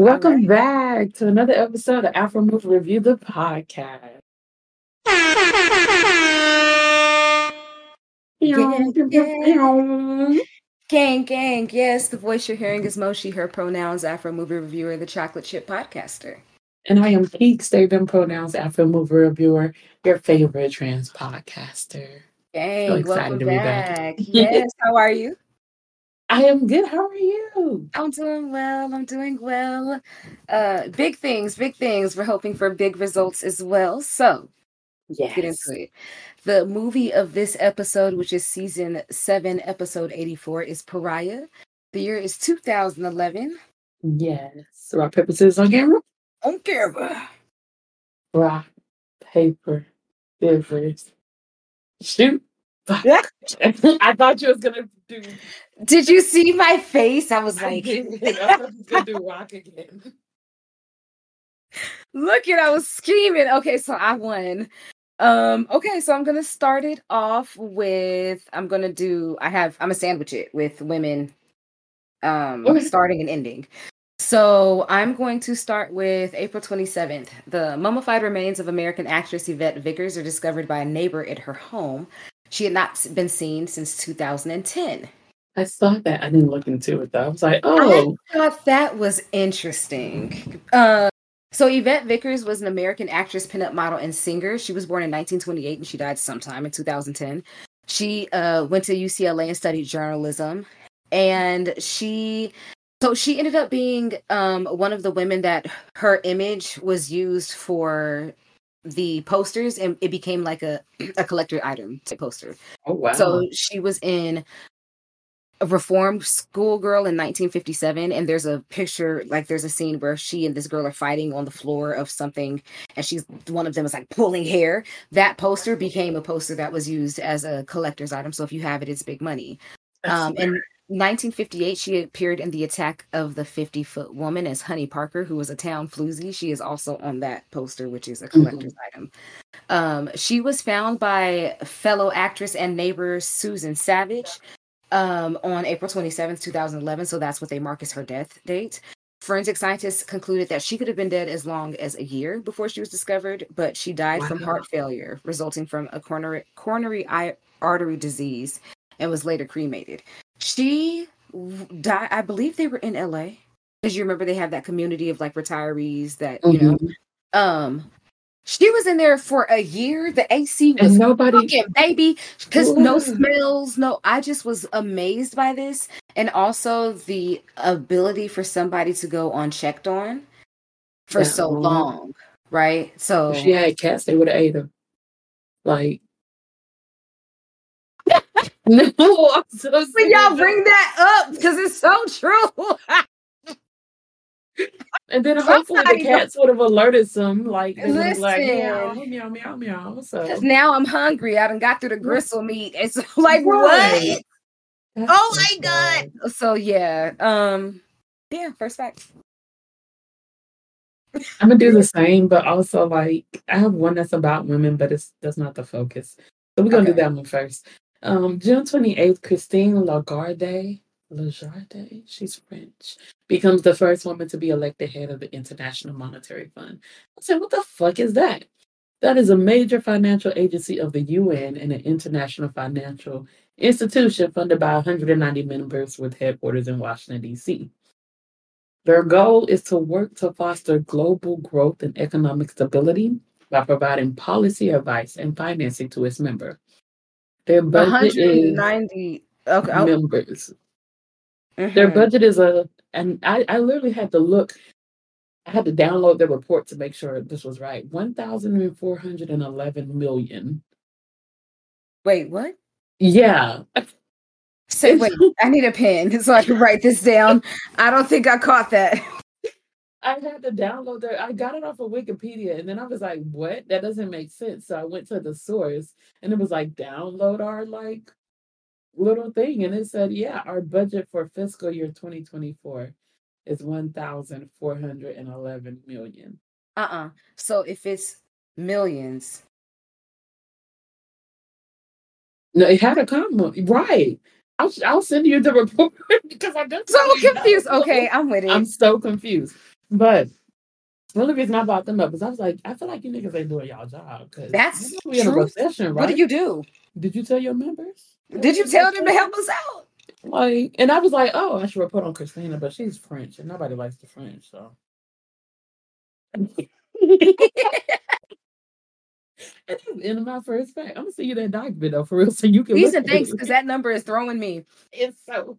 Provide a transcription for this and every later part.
All Welcome right. back to another episode of Afro Move Review, the podcast. Gang, gang. Gang, gang. Yes, the voice you're hearing is Moshi, her pronouns, Afro movie reviewer, the chocolate chip podcaster. And I am Peak Statement Pronouns Afro Move Reviewer, your favorite trans podcaster. So Gang, excited welcome to be back. back. Yes, how are you? I am good. How are you? I'm doing well. I'm doing well. Big things, big things. We're hoping for big results as well. So let's get Yes. into it. The movie of this episode, which is season 7, episode 84, is Pariah. The year is 2011. Yes. Rock, paper, scissors on camera? On camera. Rock, paper, scissors. Shoot. Yeah. I thought you was going to do. Did you see my face? I was like, I thought you was going to do rock again. look at, I was scheming. Okay, so I won. Okay, so I'm gonna start it off with I'm gonna sandwich it with women starting and ending. So I'm going to start with April 27th. The mummified remains of American actress Yvette Vickers are discovered by a neighbor at her home. She had not been seen since 2010. I saw that. I didn't look into it though. I was like, oh. I thought that was interesting. So Yvette Vickers was an American actress, pinup model, and singer. She was born in 1928 and she died sometime in 2010. She went to UCLA and studied journalism. And she ended up being one of the women that her image was used for the posters, and it became like a collector item type poster. Oh, wow. So she was in a reformed schoolgirl in 1957, and there's a picture, like there's a scene where she and this girl are fighting on the floor of something, and one of them is like pulling hair. That poster became a poster that was used as a collector's item. So if you have it, it's big money. In 1958, she appeared in The Attack of the 50-Foot Woman as Honey Parker, who was a town floozy. She is also on that poster, which is a collector's item. She was found by fellow actress and neighbor Susan Savage on April 27th, 2011. So that's what they mark as her death date. Forensic scientists concluded that she could have been dead as long as a year before she was discovered, but she died from heart failure resulting from a coronary artery disease and was later cremated. She died, I believe they were in LA, because you remember they have that community of like retirees that, you know, she was in there for a year. The AC was fucking baby, because no smells, I just was amazed by this. And also the ability for somebody to go unchecked on for so long, right? So if she had cats, they would have ate her. Like, no, I'm so but y'all bring that up because it's so true. And then hopefully the cats would have alerted some, like, they would have like, meow, meow, meow, meow. So now I'm hungry. I done got through the gristle meat. It's like, what? That's oh my God. So yeah. First fact. I'm gonna do the same, but also like I have one that's about women, but that's not the focus. So we're gonna do that one first. June 28th, Christine Lagarde, she's French, becomes the first woman to be elected head of the International Monetary Fund. I said, what the fuck is that? That is a major financial agency of the UN and an international financial institution funded by 190 members with headquarters in Washington, D.C. Their goal is to work to foster global growth and economic stability by providing policy advice and financing to its members. Their budget 190 members. Their budget is and I literally had to look. I had to download the report to make sure this was right. 1,411 million. Wait, what? Yeah. Say, wait, I need a pen so I can write this down. I don't think I caught that. I had to download that. I got it off of Wikipedia, and then I was like, what? That doesn't make sense. So I went to the source, and it was like, download our like little thing. And it said, yeah, our budget for fiscal year 2024 is 1,411 million. So if it's millions. No, it had a comma. Right. I'll send you the report because I don't. So confused. Okay, I'm with it. I'm so confused. But the only reason I brought them up is I was like, I feel like you niggas ain't doing y'all job because That's we in a truth. recession, What do right? you do? Did you tell your members? Did you tell them to help us out? Like, and I was like, oh, I should report on Christina, but she's French and nobody likes the French, so. And that's the end of my first fact. I'm gonna see you that document though, for real, so you can Please look and at thanks, it. because that number is throwing me. It's so.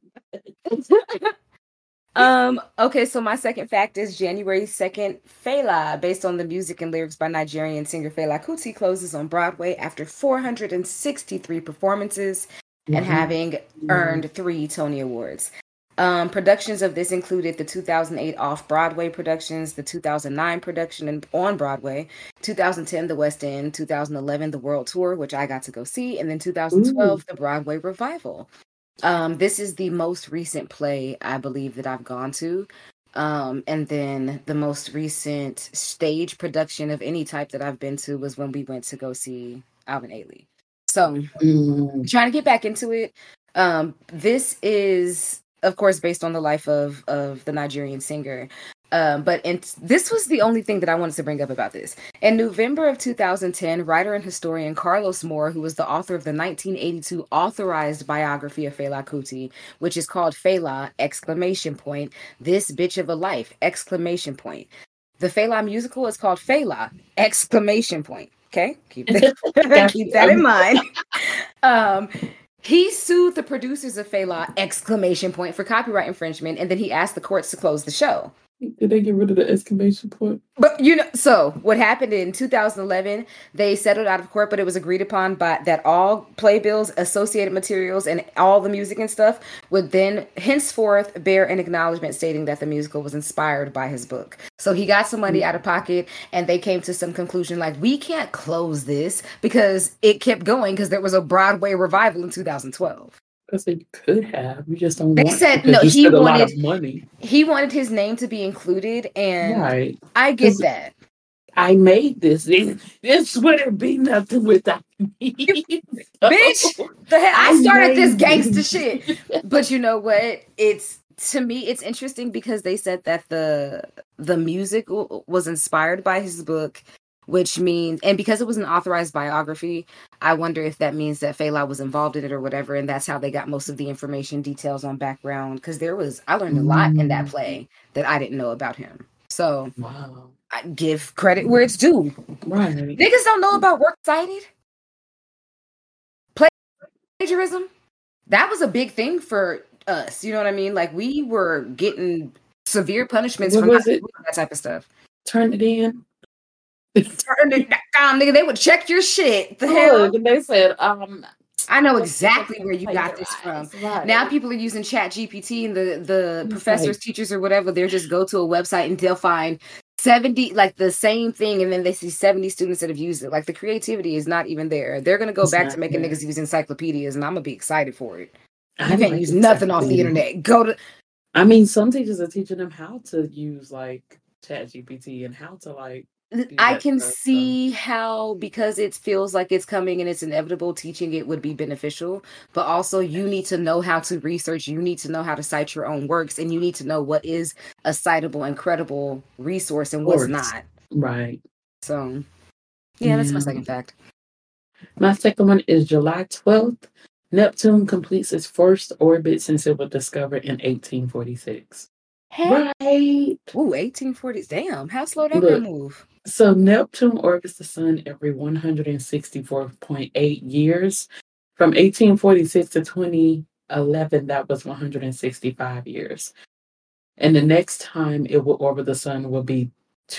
Okay, so my second fact is January 2nd, Fela, based on the music and lyrics by Nigerian singer Fela Kuti, closes on Broadway after 463 performances and having earned 3 Tony Awards. Productions of this included the 2008 off-Broadway productions, the 2009 production on Broadway, 2010 the West End, 2011 the World Tour, which I got to go see, and then 2012 the Broadway revival. This is the most recent play I believe that I've gone to. And then the most recent stage production of any type that I've been to was when we went to go see Alvin Ailey. So trying to get back into it. This is, of course, based on the life of the Nigerian singer. But this was the only thing that I wanted to bring up about this. In November of 2010, writer and historian Carlos Moore, who was the author of the 1982 authorized biography of Fela Kuti, which is called Fela, ! This Bitch of a Life, ! The Fela musical is called Fela, ! Okay, keep that in mind. He sued the producers of Fela, ! For copyright infringement, and then he asked the courts to close the show. Did they get rid of the exclamation point? But so what happened in 2011, they settled out of court, but it was agreed upon by that all playbills, associated materials, and all the music and stuff would then henceforth bear an acknowledgement stating that the musical was inspired by his book. So he got some money out of pocket, and they came to some conclusion like, we can't close this because it kept going because there was a Broadway revival in 2012. Because they could have. You just don't They want said to. no, he wanted a lot of money. He wanted his name to be included, and right. I get that. I made this. This wouldn't be nothing without me. Bitch, the hell, I started this gangster shit. But you know what? To me, it's interesting because they said that the music was inspired by his book, which means, and because it was an authorized biography, I wonder if that means that Fela was involved in it or whatever, and that's how they got most of the information, details on background. Because I learned a lot in that play that I didn't know about him. So, wow. I give credit where it's due. Right. Niggas don't know about works cited. Plagiarism. That was a big thing for us. You know what I mean? Like, we were getting severe punishments from that type of stuff. Turn it in. Turn it down, nigga. They would check your shit. The hell? They said, I know exactly where you got this from. Right. Now people are using ChatGPT, and the professors, teachers, or whatever, they'll just go to a website and they'll find 70, like the same thing, and then they see 70 students that have used it. Like, the creativity is not even there. They're gonna go back to making niggas use encyclopedias, and I'm gonna be excited for it. You can't use nothing off the internet. I mean, some teachers are teaching them how to use like ChatGPT and how to like. I can see how, because it feels like it's coming and it's inevitable, teaching it would be beneficial, but also you need to know how to research, you need to know how to cite your own works, and you need to know what is a citable and credible resource and what's not. Right. So, yeah, that's my second fact. My second one is July 12th. Neptune completes its first orbit since it was discovered in 1846. Hey. Right. Ooh, 1840s. Damn, how slow that can move. So Neptune orbits the sun every 164.8 years. From 1846 to 2011, that was 165 years. And the next time it will orbit the sun will be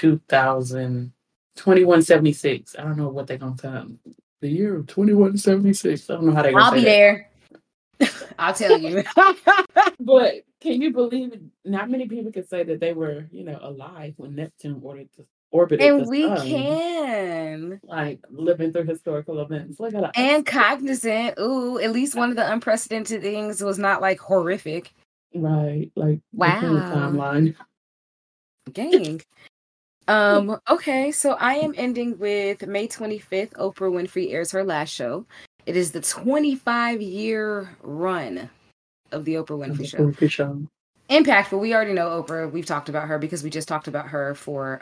2176. I don't know what they're going to tell them. The year of 2176. I don't know how they're going to say I'll be there. I'll tell you. But can you believe it? Not many people can say that they were, alive when Neptune orbited and the sun. We can. Like, living through historical events. Look at that. And cognizant. Ooh, at least one of the unprecedented things was not, like, horrific. Right. Like, wow. The timeline. Gang. Okay, so I am ending with May 25th, Oprah Winfrey airs her last show. It is the 25-year run of the Oprah Winfrey Show. Impactful. We already know Oprah. We've talked about her because we just talked about her for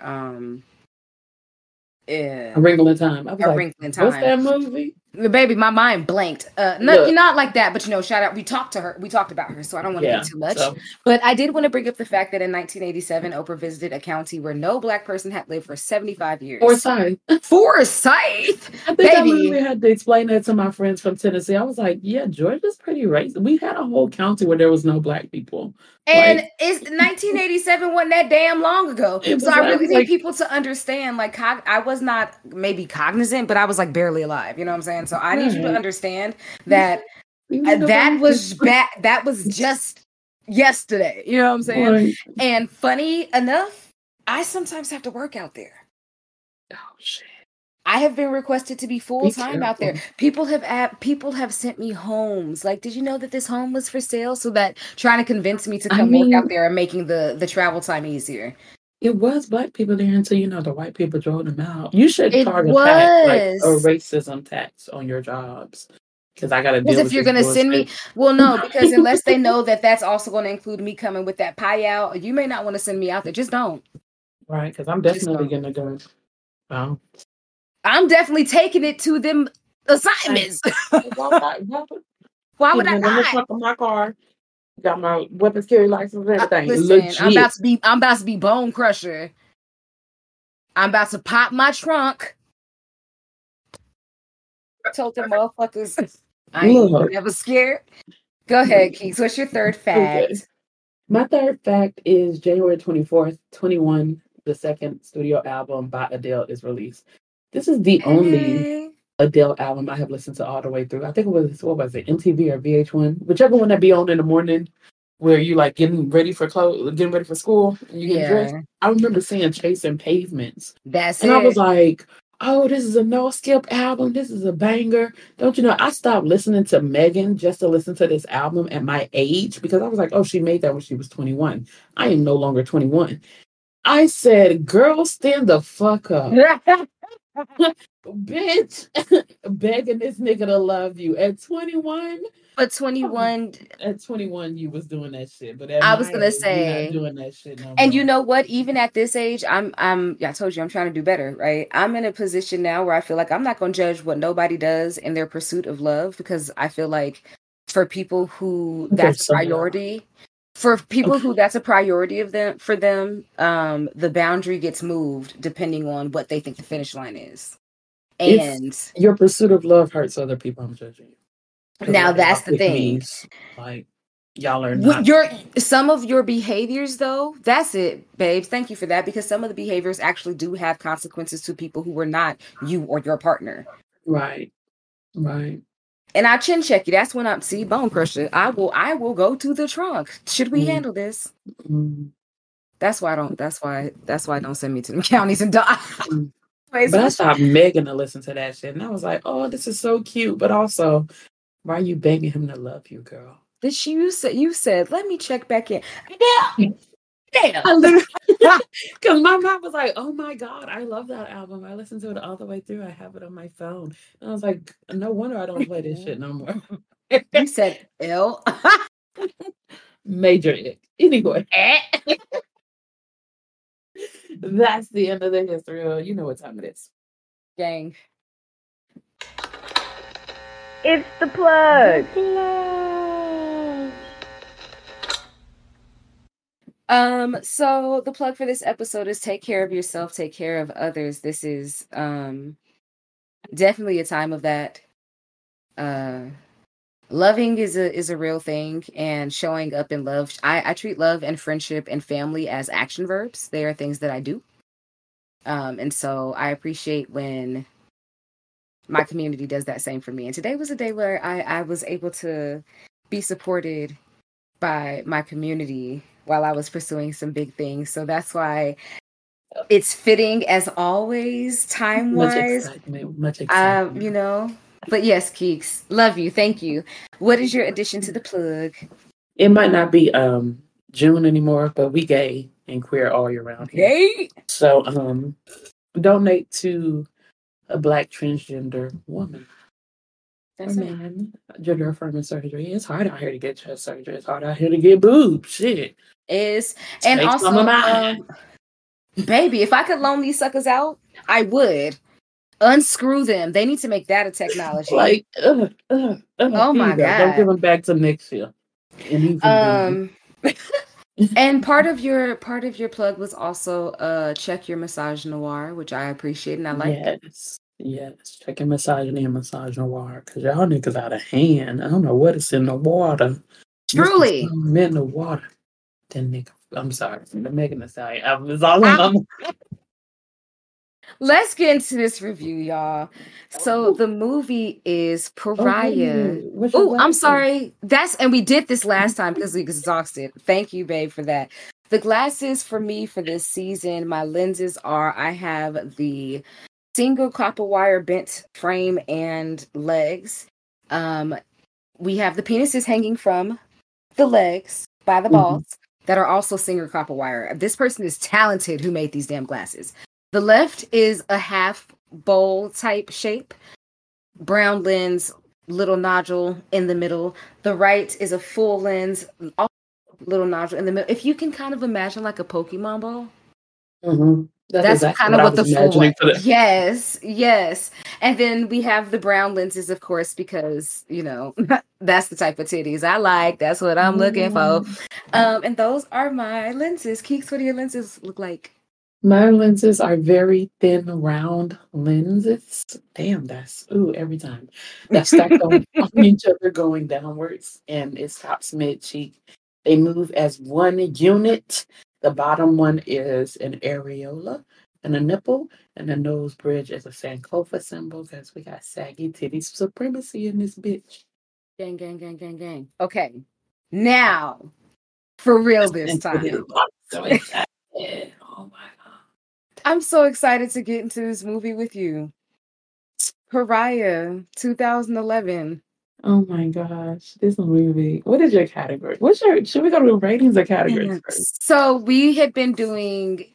A Wrinkle in Time. I was A like, Wrinkle in what's Time. that movie? Baby, my mind blanked. Not like that, but shout out. We talked about her, so I don't want to get too much. But I did want to bring up the fact that in 1987, Oprah visited a county where no Black person had lived for 75 years. Forsyth. I think I literally had to explain that to my friends from Tennessee. I was like, yeah, Georgia's pretty racist. We had a whole county where there was no Black people. And it's 1987 wasn't that damn long ago. So I really need people to understand, like, I was not maybe cognizant, but I was like barely alive. You know what I'm saying? So I need you to understand that that was bad. That was just yesterday. You know what I'm saying? Right. And funny enough, I sometimes have to work out there. Oh shit. I have been requested to be full-time out there. People have sent me homes. Like, did you know that this home was for sale? So that trying to convince me to come work out there and making the travel time easier. It was Black people there until the white people drove them out. You should charge a tax, like a racism tax on your jobs. Because I got to deal with if you're going to send me, well, no, because unless they know that that's also going to include me coming with that pie out, you may not want to send me out there. Just don't. Right, because I'm definitely going to go. Wow. I'm definitely taking it to them assignments. Why would I not? Trunk of my car. Got my weapons carry license and everything. Listen, I'm about to be bone crusher. I'm about to pop my trunk. I told them motherfuckers I ain't never scared. Go ahead, Keeks. What's your third fact? Okay. My third fact is January 24th, 21, the second studio album by Adele is released. This is the only Adele album I have listened to all the way through. I think it was, MTV or VH1, whichever one that be on in the morning, where you like getting ready for school, and you get dressed. I remember seeing Chasing Pavements. I was like, oh, this is a no skip album. This is a banger. Don't you know? I stopped listening to Megan just to listen to this album at my age because I was like, oh, she made that when she was 21. I am no longer 21. I said, girl, stand the fuck up. Bitch, begging this nigga to love you at 21. But 21, at 21, you was doing that shit. But I was gonna say, you're not doing that shit no more. And you know what? Even at this age, I told you I'm trying to do better, right? I'm in a position now where I feel like I'm not gonna judge what nobody does in their pursuit of love because I feel like for people who that's a priority. For people who that's a priority for them, the boundary gets moved depending on what they think the finish line is. And your pursuit of love hurts other people. I'm judging you. Now that's the thing. Like y'all are not. Some of your behaviors, though, that's it, babes. Thank you for that because some of the behaviors actually do have consequences to people who were not you or your partner. Right. And I chin check you. That's when I'm bone crusher. I will go to the trunk. Should we handle this? That's why don't send me to the counties and die. But I stopped begging to listen to that shit, and I was like, "Oh, this is so cute," but also, why are you begging him to love you, girl? You said, let me check back in. Damn. Because my mom was like, "Oh my God, I love that album. I listened to it all the way through. I have it on my phone." And I was like, "No wonder I don't play this shit no more." You said L. Major ick. Anyway. That's the end of the history. You know what time it is. Gang. It's the plug. So the plug for this episode is take care of yourself, take care of others. This is definitely a time of that. Loving is a real thing, and showing up in love. I treat love and friendship and family as action verbs. They are things that I do. And so I appreciate when my community does that same for me. And today was a day where I was able to be supported by my community while I was pursuing some big things. So that's why it's fitting as always, time-wise. Much excitement. But yes, Keeks, love you. Thank you. What is your addition to the plug? It might not be June anymore, but we gay and queer all year round here. Gay? So donate to a Black transgender woman. That's it. man, gender affirming surgery. It's hard out here to get chest surgery. It's hard out here to get boobs. Shit. Is and Take some of also, mine. baby, if I could loan these suckers out, I would. Unscrew them. They need to make that a technology. Like, Oh my Don't give God. them back to next year. And even And part of your plug was also check your massage noir, which I appreciate and I like. Yes. Check your misogyny and massage noir. Because y'all niggas out of hand. I don't know what is in the water. Truly. I'm in the water. Then nigga, I'm sorry. The Megan Thee Stallion album is all on. Let's get into this review, y'all. So the movie is Pariah. Oh, I'm sorry. And we did this last time because we exhausted. Thank you, babe, for that. The glasses for me for this season, my lenses are, I have the single copper wire bent frame and legs. We have the penises hanging from the legs by the balls that are also single copper wire. This person is talented who made these damn glasses. The left is a half bowl type shape, brown lens, little nodule in the middle. The right is a full lens, little nodule in the middle. If you can kind of imagine like a Pokemon ball. That's exactly kind of what the full one. Yes. And then we have the brown lenses, of course, because, you know, that's the type of titties I like. That's what I'm looking for. And those are my lenses. Keeks, what do your lenses look like? My lenses are very thin, round lenses. Damn, every time. That's stacked on each other going downwards, and it stops mid-cheek. They move as one unit. The bottom one is an areola and a nipple, and the nose bridge is a Sankofa symbol because we got saggy titties supremacy in this bitch. Gang, gang, gang, gang, gang. Okay. Now, for real this time. So excited. Oh my God. I'm so excited to get into this movie with you. Pariah, 2011. Oh my gosh, this movie. What is your category? Should we go to ratings or categories first? So we had been doing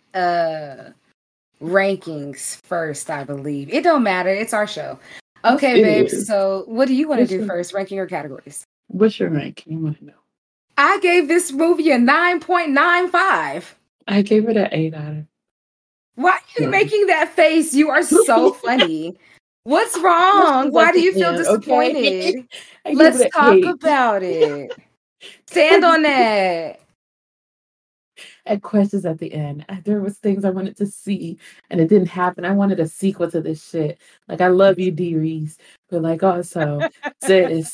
rankings first, I believe. It don't matter. It's our show. Okay, babe. So what do you want to do first, ranking or categories? What's your ranking? I want to know. I gave this movie a 9.95. I gave it an 8 out of. Why are you making that face? You are so funny. What's wrong? Why do you feel disappointed? Okay. Let's talk about it. Stand on that. At questions at the end. There was things I wanted to see and it didn't happen. I wanted a sequel to this shit. Like, I love you, D. Reese. But like, also, sis.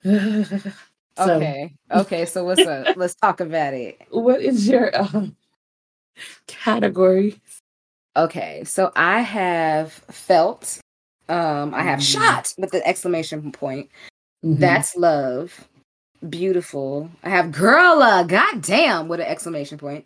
Okay, so what's up? Let's talk about it. What is your category? Okay, so I have felt. I have shot with the exclamation point. That's love. Beautiful. I have girl, goddamn, with an exclamation point.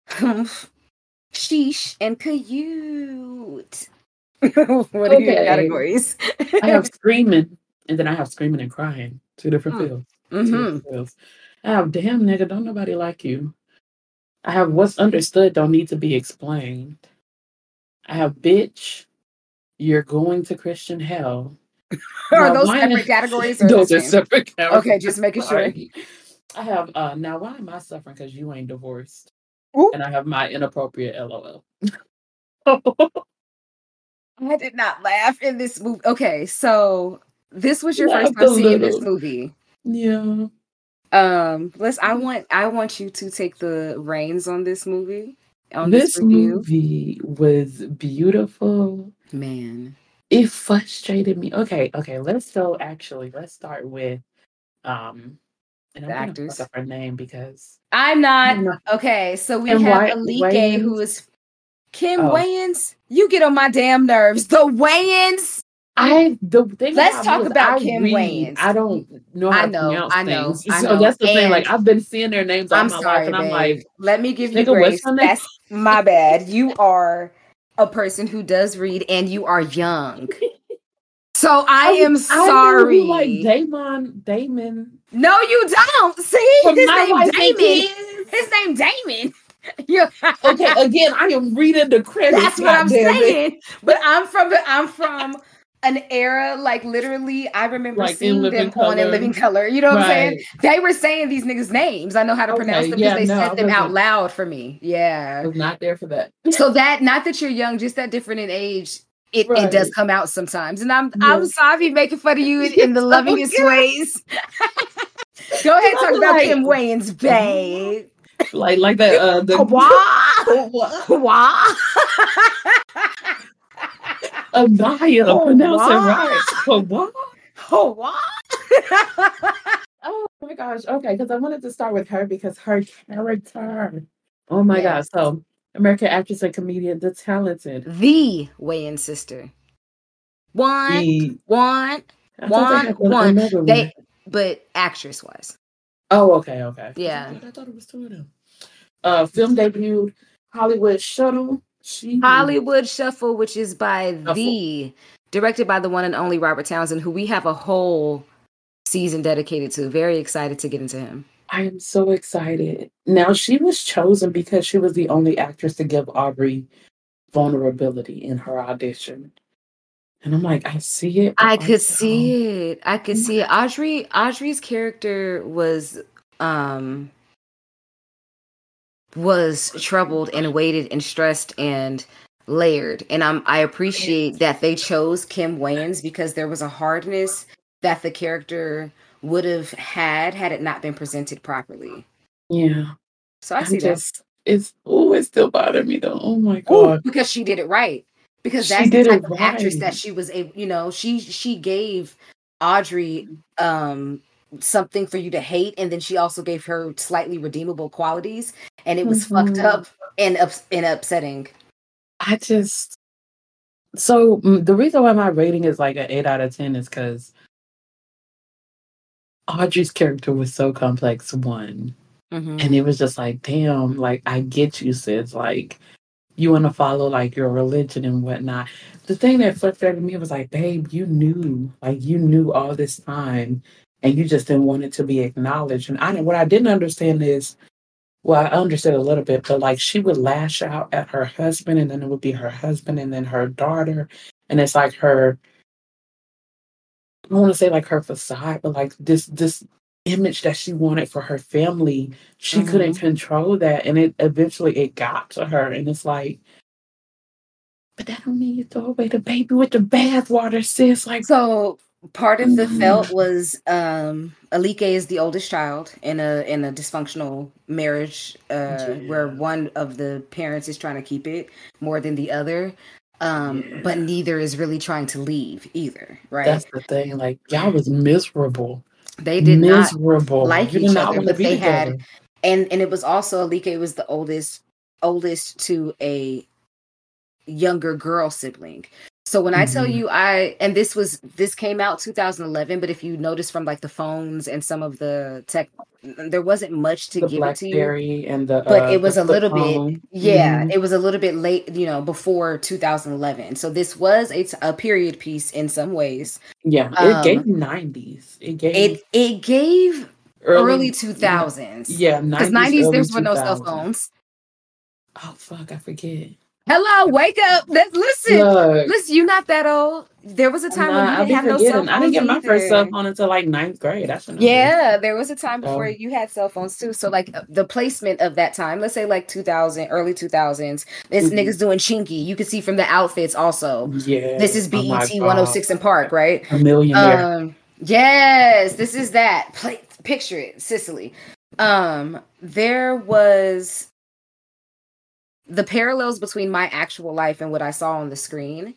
Sheesh and cute. What are your categories? I have screaming, and then I have screaming and crying. Two different feels. I have damn nigga, don't nobody like you. I have what's understood don't need to be explained. I have bitch, you're going to Christian hell. Are those separate categories? Or those are separate categories. Okay, just making sure. I have now why am I suffering? Because you ain't divorced. Ooh. And I have my inappropriate LOL. I did not laugh in this movie. Okay, so this was your first time seeing this movie. Yeah. I want you to take the reins on this movie. This movie was beautiful. Man. It frustrated me. Okay. Let's start with and the actors. Up her name because I'm not. Okay, so we have Alike, who is Kim Wayans. You get on my damn nerves. The Wayans. Let's talk about Kim Wayans. I don't know how to pronounce things. So that's the thing. Like, I've been seeing their names all my life, and I'm like, let me give you grace. That's my bad. You are a person who does read, and you are young. So I am sorry. Like Damon. No, you don't. See, his name Damon. Yeah. Okay, again, I am reading the credits. That's what I'm saying. But I'm from an era, like literally, I remember Like in seeing Living them on In Color. Living Color. You know what I'm saying? Right. They were saying these niggas' names. I know how to pronounce Okay. them because Yeah. they No, I said them out wasn't. loud for me. I Yeah. was not there for that. So that, not that you're young, just that different in age, it does Right. come out sometimes. And I'm Yeah. sorry making fun of you in the It's lovingest okay. ways. Go ahead, talk I'm about like, Kim Wayans, babe. like that. Wah. Anaya, pronounce it right. What? Wah. Oh my gosh. Okay, because I wanted to start with her because her character. Oh my gosh. Yes. So, American actress and comedian, The Talented. The Wayans sister. One. I thought they had another one. But actress wise. Oh, okay. Yeah. I thought it was two of them. Film debuted Hollywood Shuttle. Hollywood Shuffle, which is by Shuffle. directed by the one and only Robert Townsend, who we have a whole season dedicated to. Very excited to get into him. I am so excited. Now, she was chosen because she was the only actress to give Aubrey vulnerability in her audition. And I'm like, I see it. I could see it. Audrey's character was troubled and weighted and stressed and layered. And I appreciate that they chose Kim Wayans because there was a hardness that the character would have had it not been presented properly. Yeah. So I see that. It still bothered me though. Oh my God. Because she did it right. Because that's the type of actress that she was able, she gave Audrey something for you to hate, and then she also gave her slightly redeemable qualities, and it was fucked up and upsetting. So the reason why my rating is like an 8 out of 10 is because Audrey's character was so complex, one. Mm-hmm. And it was just like, damn, like, I get you, sis. Like, you want to follow, like, your religion and whatnot. The thing that frustrated me was like, babe, you knew all this time, and you just didn't want it to be acknowledged. And what I didn't understand is, well, I understood a little bit, but, like, she would lash out at her husband, and then it would be her husband, and then her daughter. And it's like I don't want to say like her facade, but like this image that she wanted for her family, she couldn't control that, and it eventually got to her, and it's like, but that don't mean you throw away the baby with the bathwater, sis. Like, so part of the felt was Alike is the oldest child in a dysfunctional marriage where one of the parents is trying to keep it more than the other. But neither is really trying to leave either, right? That's the thing. Like, y'all was miserable. They did not like you each did not other, want to but be they together. had, and it was also Alike was the oldest to a younger girl sibling. So when I tell you this came out 2011, but if you notice from like the phones and some of the tech, there wasn't much to give it to you. And the but it was a little phone. bit, it was a little bit late, before 2011. So this was a period piece in some ways. Yeah, it gave 90s. It gave early 2000s. Yeah, because 90s there were no cell phones. Oh fuck, I forget. Hello, wake up. Listen, you're not that old. There was a time when you didn't have no cell phones. I didn't get my first cell phone until like 9th grade. There was a time before you had cell phones too. So like the placement of that time, let's say like 2000, early 2000s, this niggas doing chinky. You could see from the outfits also. Yeah. This is BET 106 in Park, right? A millionaire. Yes, this is that. Picture it, Sicily. There was the parallels between my actual life and what I saw on the screen.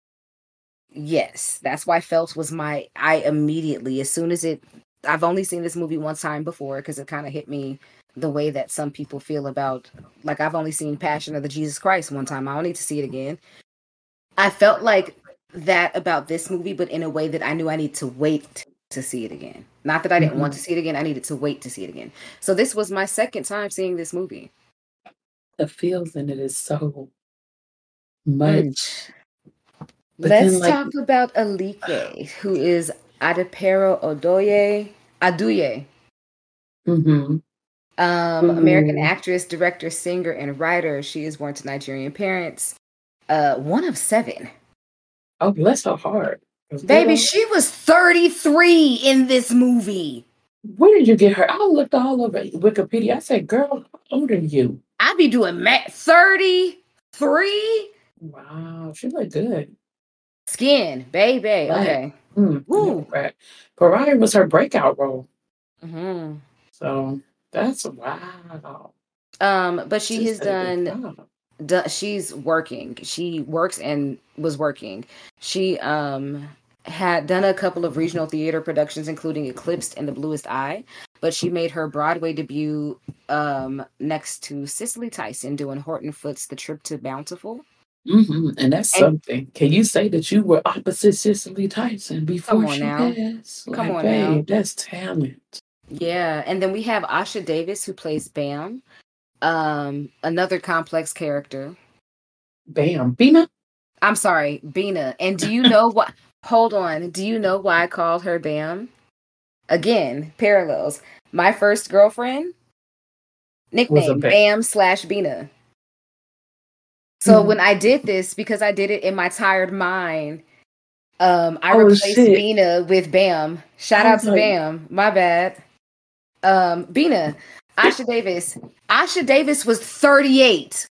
Yes, that's why Felt was I immediately, as soon as I've only seen this movie one time before because it kind of hit me the way that some people feel about, like, I've only seen Passion of the Jesus Christ one time. I don't need to see it again. I felt like that about this movie, but in a way that I knew I need to wait to see it again. Not that I didn't want to see it again. I needed to wait to see it again. So this was my second time seeing this movie. The feels in it is so much. Let's talk about Alike, who is Adepero Aduye. American actress, director, singer, and writer. She is born to Nigerian parents. One of 7. Oh, bless her heart. Baby, she was 33 in this movie. Where did you get her? I looked all over Wikipedia. I said, girl, how old are you? I be doing 33. Wow, she looked good. Skin, baby. Right. Okay. Ooh. Pariah was her breakout role. Mm-hmm. So that's wow. But she has done. She's working. She works and was working. She had done a couple of regional theater productions, including Eclipsed and The Bluest Eye. But she made her Broadway debut next to Cicely Tyson doing Horton Foote's The Trip to Bountiful. And that's something. Can you say that you were opposite Cicely Tyson before she passed? Come on babe, now. That's talent. Yeah, and then we have Asha Davis, who plays Bam. Another complex character. Bam. Bina? I'm sorry, Bina. And do you know what? Hold on. Do you know why I called her Bam? Again, parallels. My first girlfriend, nickname Bam/Bina. So when I did this, because I did it in my tired mind, I replaced Bina with Bam. Shout out to Bam. My bad. Bina. Asha Davis. Asha Davis was 38.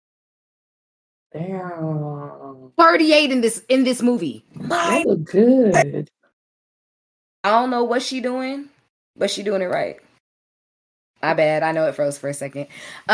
Damn. 38 in this movie. That look good. I don't know what she doing, but she doing it right. My bad. I know it froze for a second.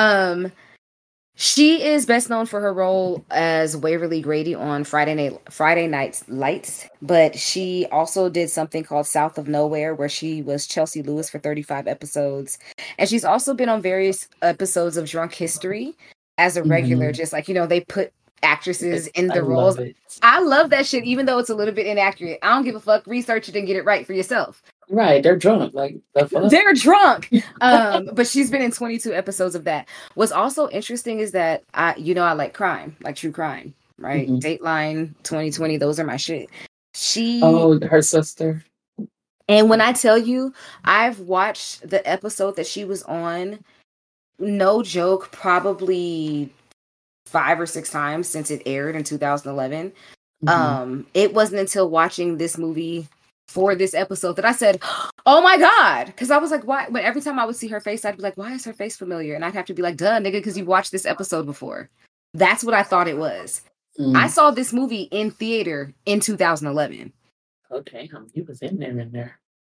She is best known for her role as Waverly Grady on Friday Night Lights, but she also did something called South of Nowhere, where she was Chelsea Lewis for 35 episodes. And she's also been on various episodes of Drunk History as a regular, just like, they put actresses in the roles. I love that shit, even though it's a little bit inaccurate. I don't give a fuck. Research it and get it right for yourself. Right, they're drunk. Like they're drunk. But she's been in 22 episodes of that. What's also interesting is that I like crime, like true crime, right? Dateline, 2020, those are my shit. Her sister. And when I tell you, I've watched the episode that she was on, no joke, probably 5 or 6 times since it aired in 2011. It wasn't until watching this movie for this episode that I said, oh my God. Because I was like, why? But every time I would see her face, I'd be like, why is her face familiar? And I'd have to be like, duh, nigga, because you watched this episode before. That's what I thought it was. I saw this movie in theater in 2011. Oh, damn. You was in there.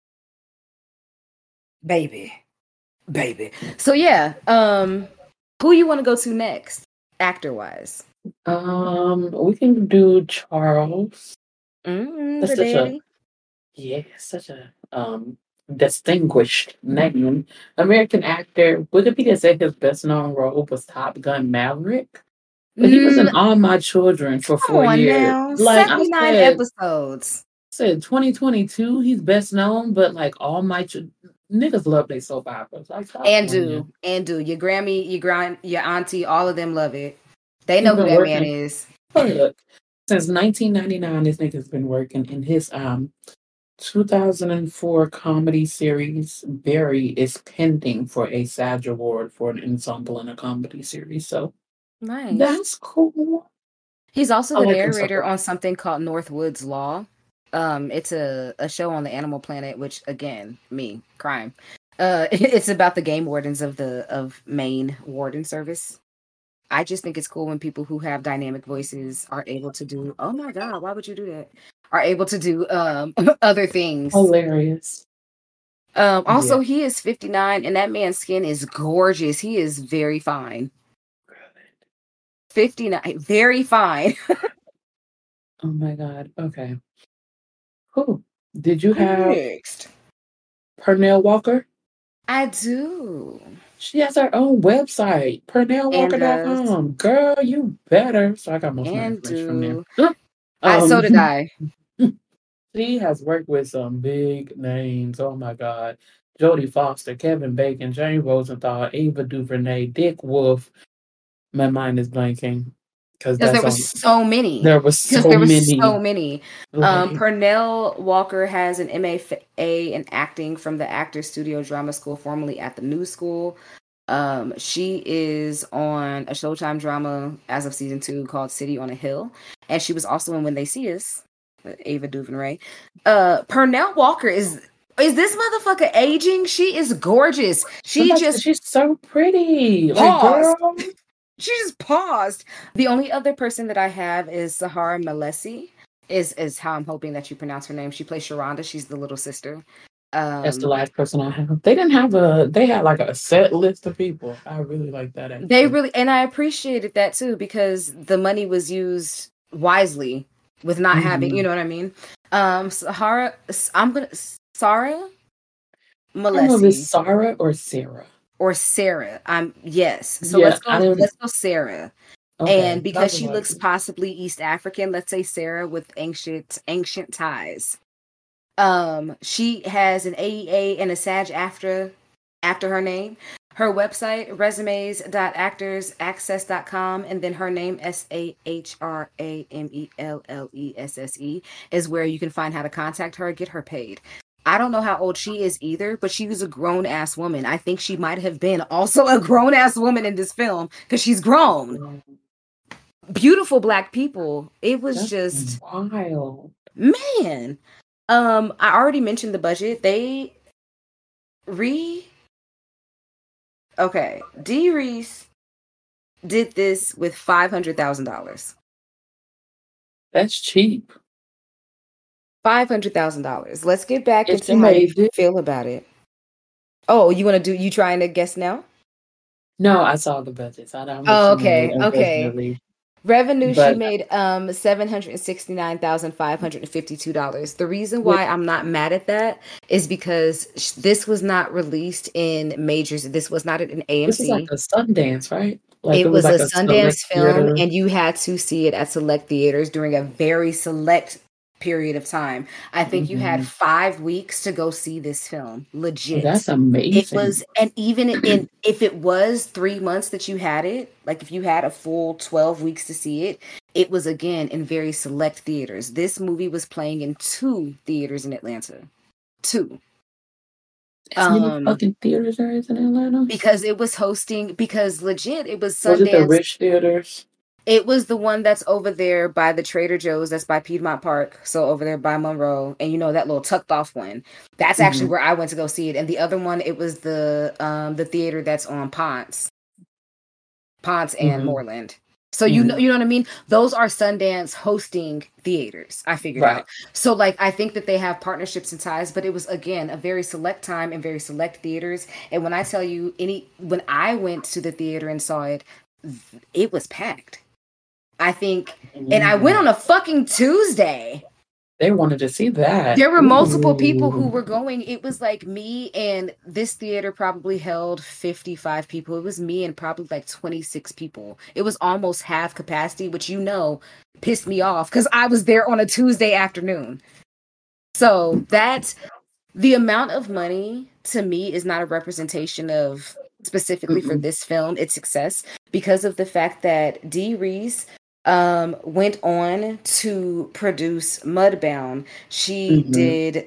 Baby. So yeah. Who you want to go to next, actor-wise? We can do Charles. That's such a distinguished name. American actor. Wikipedia said his best known role was Top Gun Maverick. But he was in All My Children for 4 years. Now. Like 79 episodes. I said 2022, he's best known, but like All My niggas love they soap operas. Like, and do your Grammy, your auntie, all of them love it. They know who that man is. Look, since 1999, this nigga's been working in his 2004 comedy series. Barry is pending for a SAG award for an ensemble in a comedy series. So nice. That's cool. He's also the narrator on something called Northwood's Law. It's a show on the Animal Planet, which again, crime. It's about the game wardens of Maine Warden Service. I just think it's cool when people who have dynamic voices are able to do, oh my God, why would you do that? Are able to do other things. Hilarious. Also, he is 59 and that man's skin is gorgeous. He is very fine. 59, very fine. Oh my God. Okay. Who did you have next? Pernell Walker? I do. She has her own website, PernellWalker.com. Girl, you better. So I got most of my information from there. So did I. She has worked with some big names. Oh my God. Jodie Foster, Kevin Bacon, Jane Rosenthal, Ava DuVernay, Dick Wolf. My mind is blanking. Because there was so many. There was so many. Pernell Walker has an MFA in acting from the Actors Studio Drama School, formerly at the New School. She is on a Showtime drama as of season 2 called City on a Hill. And she was also in When They See Us. Ava DuVernay. Pernell Walker is this motherfucker aging? She is gorgeous. She's so pretty. Like, paused. girl. She just paused. The only other person that I have is Sahara Malesi. Is how I'm hoping that you pronounce her name. She plays Sharonda. She's the little sister. That's the last person I have. They had like a set list of people. I really like that. Actually. They really, and I appreciated that too, because the money was used wisely with not having, you know what I mean? Sarah Malesi. Is Sarah or Sarah? Or Sarah. Yes. So let's go Sarah. Okay, and because she looks possibly East African, let's say Sarah with ancient ties. She has an AEA and a SAG-AFTRA after her name. Her website, resumes.actorsaccess.com, and then her name, SAHRAMELLESSE, is where you can find how to contact her, get her paid. I don't know how old she is either, but she was a grown-ass woman. I think she might have been also a grown-ass woman in this film, because she's grown. Beautiful Black people. It was just wild. Man. I already mentioned the budget. Dee Reese did this with $500,000. That's cheap. $500,000. Let's get back into how you feel about it. Oh, you trying to guess now? No, I saw the budgets. Okay. Revenue, she made $769,552. The reason why I'm not mad at that is because this was not released in majors. This was not an AMC. This was like a Sundance, right? It was like a Sundance film, and you had to see it at select theaters during a very select period of time. I think you had 5 weeks to go see this film. Legit. That's amazing. It was, and even if it was 3 months that you had it, like if you had a full 12 weeks to see it, it was again in very select theaters. This movie was playing in 2 theaters in Atlanta. 2. As many fucking theaters there is in Atlanta? Because it was legit, it was Sundance. Was it the Rich Theaters? It was the one that's over there by the Trader Joe's, that's by Piedmont Park, so over there by Monroe, and that little tucked off one. That's actually where I went to go see it. And the other one, it was the theater that's on Ponce and Moreland. So you know what I mean? Those are Sundance hosting theaters, I figured out. So I think that they have partnerships and ties, but it was again a very select time and very select theaters. And when I tell you when I went to the theater and saw it, it was packed. I think, and I went on a fucking Tuesday. They wanted to see that. There were multiple people who were going. It was like me, and this theater probably held 55 people. It was me and probably 26 people. It was almost half capacity, which pissed me off because I was there on a Tuesday afternoon. So that's the amount of money to me is not a representation of specifically for this film, its success, because of the fact that Dee Reese went on to produce Mudbound. She did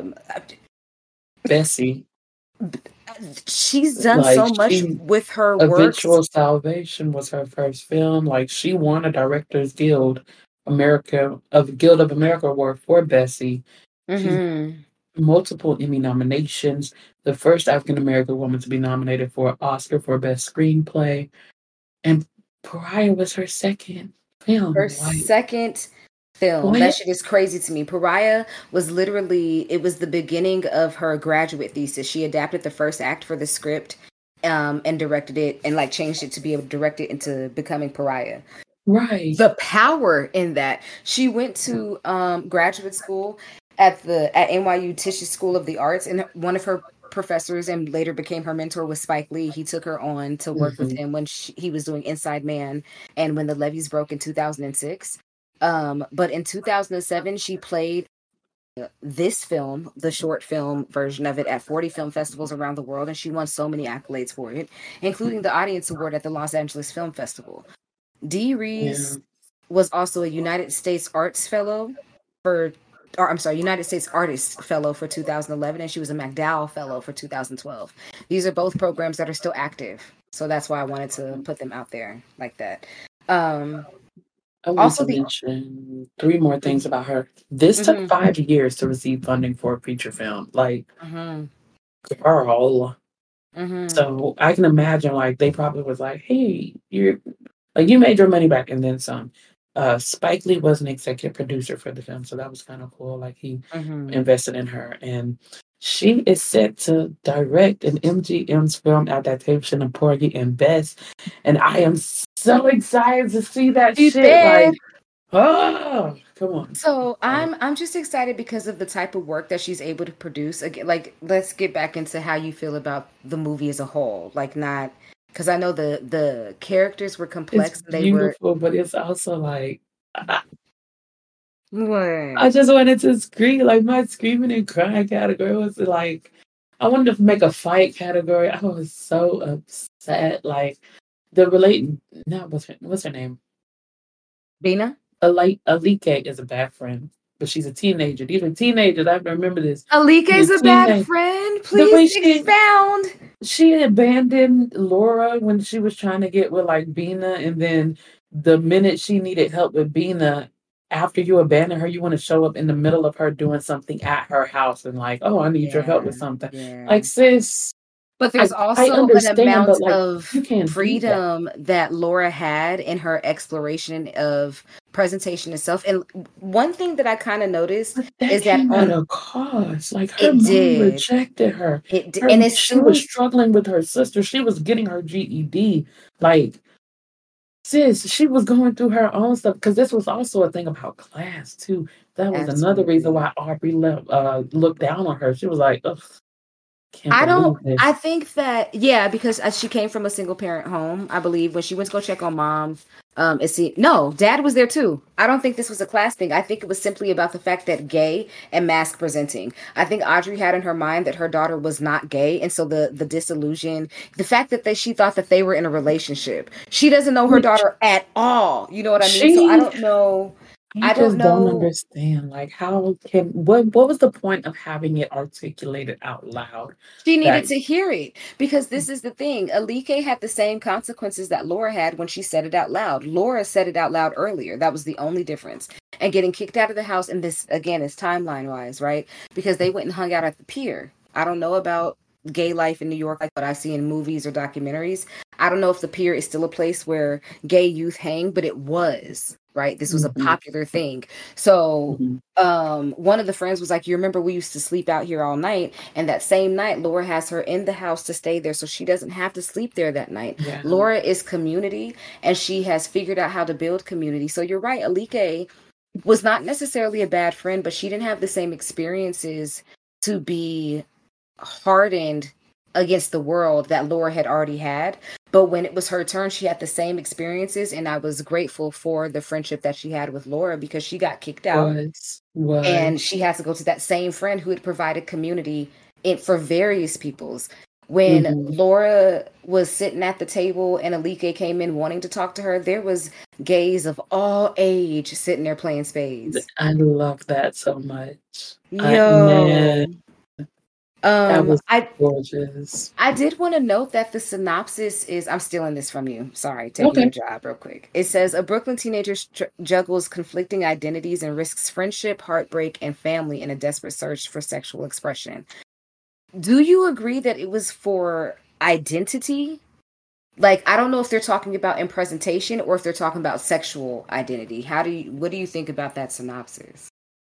Bessie. She's done so much with her work. Eventual Salvation was her first film. She won a Directors Guild of America Award for Bessie. Multiple Emmy nominations. The first African American woman to be nominated for an Oscar for Best Screenplay. And Pariah was her second film. Second film. That shit is crazy to me. Pariah was it was the beginning of her graduate thesis. She adapted the first act for the script and directed it and changed it to be able to direct it into becoming Pariah. Right. The power in that. She went to graduate school at NYU Tisch School of the Arts, and one of her professors and later became her mentor was Spike Lee. He took her on to work with him when he was doing Inside Man and When the Levees Broke in 2006. But in 2007, she played this film, the short film version of it, at 40 film festivals around the world, and she won so many accolades for it, including the Audience Award at the Los Angeles Film Festival. Dee Reese was also a United States Artist Fellow for 2011, and she was a MacDowell Fellow for 2012. These are both programs that are still active, so that's why I wanted to put them out there like that. I wanted Also to the mention 3 more things about her. This took mhm, 5 years to receive funding for a feature film. Like, mhm, girl. mhm. So I can imagine, like, they probably was like, "Hey, you're like, you made your money back and then some." Spike Lee was an executive producer for the film, so that was kinda cool. Like, he Mhm. invested in her, and she is set to direct an MGM's film adaptation of Porgy and Bess, and I am so excited to see that She shit. said. Like, oh, come on. So Like, I'm just excited because of the type of work that she's able to produce. Again, like let's get back into how you feel about the movie as a whole. Like not because I know the characters were it's complex and they were beautiful, but it's also like, I what? just wanted to scream. Like, my screaming and crying category was like, I wanted to make a fight category. I was so upset. Like, the relate, not what's her name? Bina? Alike is a bad friend, but she's a teenager. These are teenagers. I remember this. Alika The is a bad teenage, friend. the Please way expound. she abandoned Laura when she was trying to get with like Bina, and then the minute she needed help with Bina, after you abandon her, you want to show up in the middle of her doing something at her house and like, oh, I need your help Yeah, with something. yeah. Like, sis, But I there's I also an understand, amount but like, you of can't do that. freedom that Laura had in her exploration of presentation itself. And one thing that I kind of noticed But that is that came at on a cost. Like, her it mom did. rejected her. And as She soon was as struggling with her sister. She was getting her GED. Like, sis, she was going through her own stuff because this was also a thing about class too. That was another reason absolutely. why Aubrey looked down on her. She was like, "Ugh, can't believe I this." think that, yeah, because she came from a single parent home, I believe, when she went to go check on mom. No, dad was there too. I don't think this was a class thing. I think it was simply about the fact that gay and mask presenting. I think Audrey had in her mind that her daughter was not gay. And so the disillusion, the fact that she thought that they were in a relationship. She doesn't know her Which daughter at all. You know what I mean? So I she don't know. I I don't just don't know. understand. Like, how can what was the point of having it articulated out loud? She needed That to hear it because this is the thing. Alike had the same consequences that Laura had when she said it out loud. Laura said it out loud earlier. That was the only difference. And getting kicked out of the house, and this again is timeline wise, right? Because they went and hung out at the pier. I don't know about gay life in New York like what I see in movies or documentaries. I don't know if the pier is still a place where gay youth hang, but it was, right? This was a Mhm, popular thing. So mhm. one of the friends was like, you remember we used to sleep out here all night, and that same night Laura has her in the house to stay there so she doesn't have to sleep there that night. Yeah. Laura is community, and she has figured out how to build community. So you're right, Alike was not necessarily a bad friend, but she didn't have the same experiences to be hardened against the world that Laura had already had. But when it was her turn, she had the same experiences, and I was grateful for the friendship that she had with Laura because she got kicked out and Was. she has to go to that same friend who had provided community for various peoples. When Mhm. Laura was sitting at the table and Alike came in wanting to talk to her, there was gays of all age sitting there playing spades. I love that so much. Man, Yo. that was I gorgeous. I did want to note that the synopsis is, I'm stealing this from you. Sorry, taking your Okay. job real quick. It says a Brooklyn teenager juggles conflicting identities and risks friendship, heartbreak, and family in a desperate search for sexual expression. Do you agree that it was for identity? Like, I don't know if they're talking about in presentation or if they're talking about sexual identity. What do you think about that synopsis?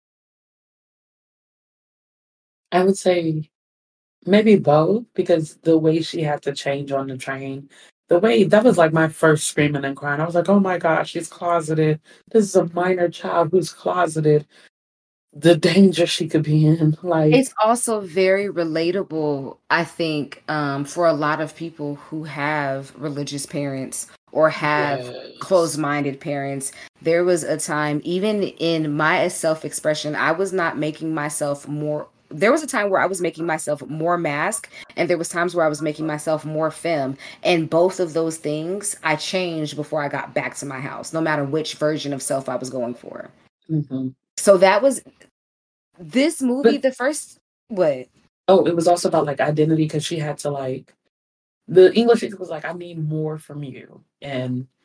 I would say maybe both because the way she had to change on the train, the way that was like my first screaming and crying. I was like, "Oh my gosh, she's closeted. This is a minor child who's closeted. The danger she could be in." Like, It's also very relatable, I think, for a lot of people who have religious parents or have yes. closed-minded parents. There was a time, even in my self-expression, I was not making myself more. There was a time where I was making myself more mask, and there was times where I was making myself more femme. And both of those things I changed before I got back to my house, no matter which version of self I was going for. Mhm. So that was this movie, But the first what? oh, it was also about like identity because she had to like the English teacher was like, "I need more from you," and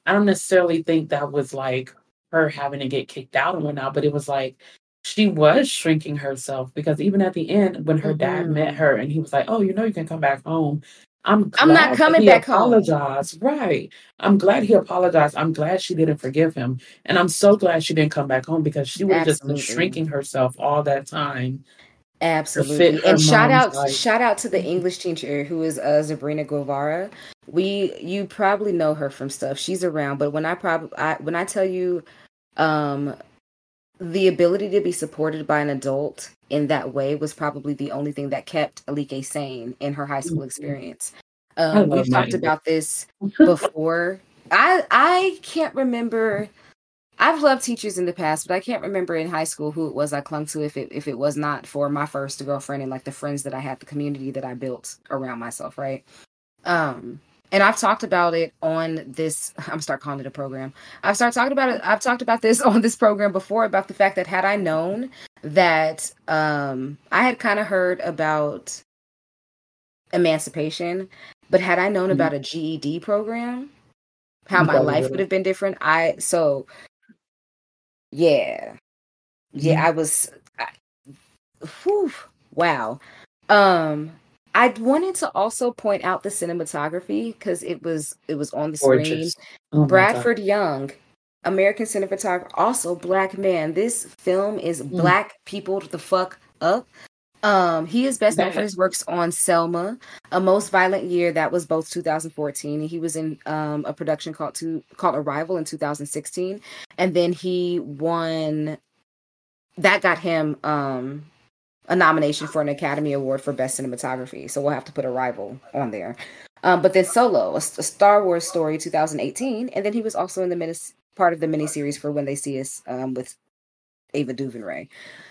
I don't necessarily think that was like her having to get kicked out and whatnot, but it was like she was shrinking herself because even at the end, when her dad met Mm-mm. her and he was like, "Oh, you can come back home." I'm I'm not glad that coming he back home. apologized. Right. I'm glad he apologized. I'm glad she didn't forgive him. And I'm so glad she didn't come back home because she would have just been Absolutely. shrinking herself all that time to fit Absolutely. her And mom's like shout out to the English teacher who is Sabrina Guevara. You probably know her from stuff. She's around, but when I tell you um the ability to be supported by an adult in that way was probably the only thing that kept Alike sane in her high school Mhm. experience. I love We've my talked English. about this before. I can't remember. I've loved teachers in the past, but I can't remember in high school who it was I clung to if it was not for my first girlfriend and like the friends that I had, the community that I built around myself, right? Um, and I've talked about it on this. I'm start calling it a program. I've started talking about it. I've talked about this on this program before about the fact that had I known that I had kind of heard about emancipation, but had I known Mhm. about a GED program, how You my probably life would would have. have been different. Yeah, yeah, Mhm. I was. Whew, wow. Um, I wanted to also point out the cinematography because it was on the screen. Gorgeous. Oh my god. Bradford Young, American cinematographer, also black man. This film is Mm. black peopled the fuck up. He is best known for That his works on Selma, A Most Violent Year, that was both 2014. He was in a production called Arrival in 2016, and then he won that got him a nomination for an Academy Award for Best Cinematography. So we'll have to put Arrival on there. But then Solo, a Star Wars story, 2018, and then he was also in the part of the miniseries for When They See Us with Ava DuVernay.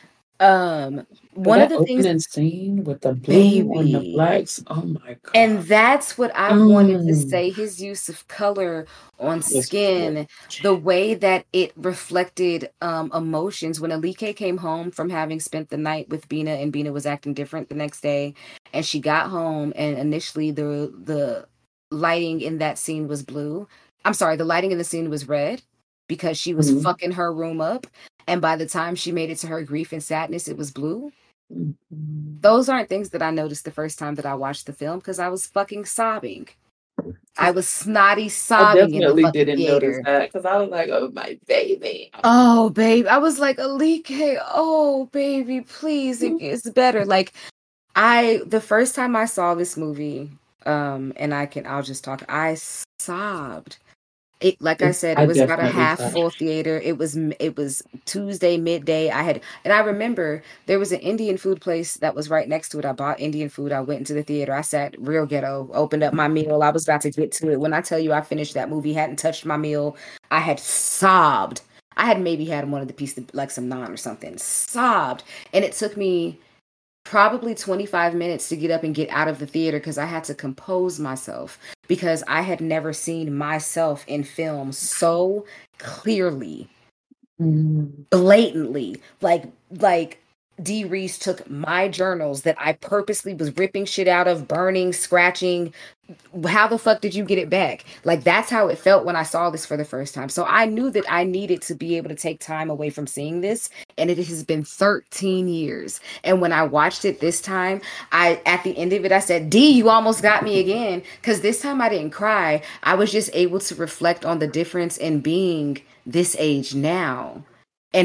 but One of that the things, opening scene with the blue on the baby, blacks, oh my and god. that's what I wanted to Mm. say. His use of color on Was skin, the gorgeous. way that it reflected emotions. When Alike came home from having spent the night with Bina, and Bina was acting different the next day, and she got home, and initially the lighting in that scene was blue. I'm sorry, the lighting in the scene was red because she was Mhm. fucking her room up. And by the time she made it to her grief and sadness, it was blue. Mhm. Those aren't things that I noticed the first time that I watched the film because I was fucking sobbing. I was snotty I sobbing in the definitely fucking didn't notice theater. that because I was like, "Oh my baby." Oh, babe. I was like, Alike, oh, baby, please, it gets better. Like, the first time I saw this movie, and I'll just talk, I sobbed. It, like I said, it I was about a definitely half thought. full theater. It was Tuesday midday. And I remember there was an Indian food place that was right next to it. I bought Indian food. I went into the theater. I sat real ghetto, opened up my meal. I was about to get to it. When I tell you I finished that movie, hadn't touched my meal, I had sobbed. I had maybe had one of the pieces, like some naan or something, sobbed. And it took me probably 25 minutes to get up and get out of the theater because I had to compose myself because I had never seen myself in film so clearly, Mm. blatantly. Like D. Reese took my journals that I purposely was ripping shit out of, burning, scratching. How the fuck did you get it back? Like, that's how it felt when I saw this for the first time. So I knew that I needed to be able to take time away from seeing this, and it has been 13 years. And when I watched it this time, I at the end of it I said, D, you almost got me again, because this time I didn't cry. I was just able to reflect on the difference in being this age now, and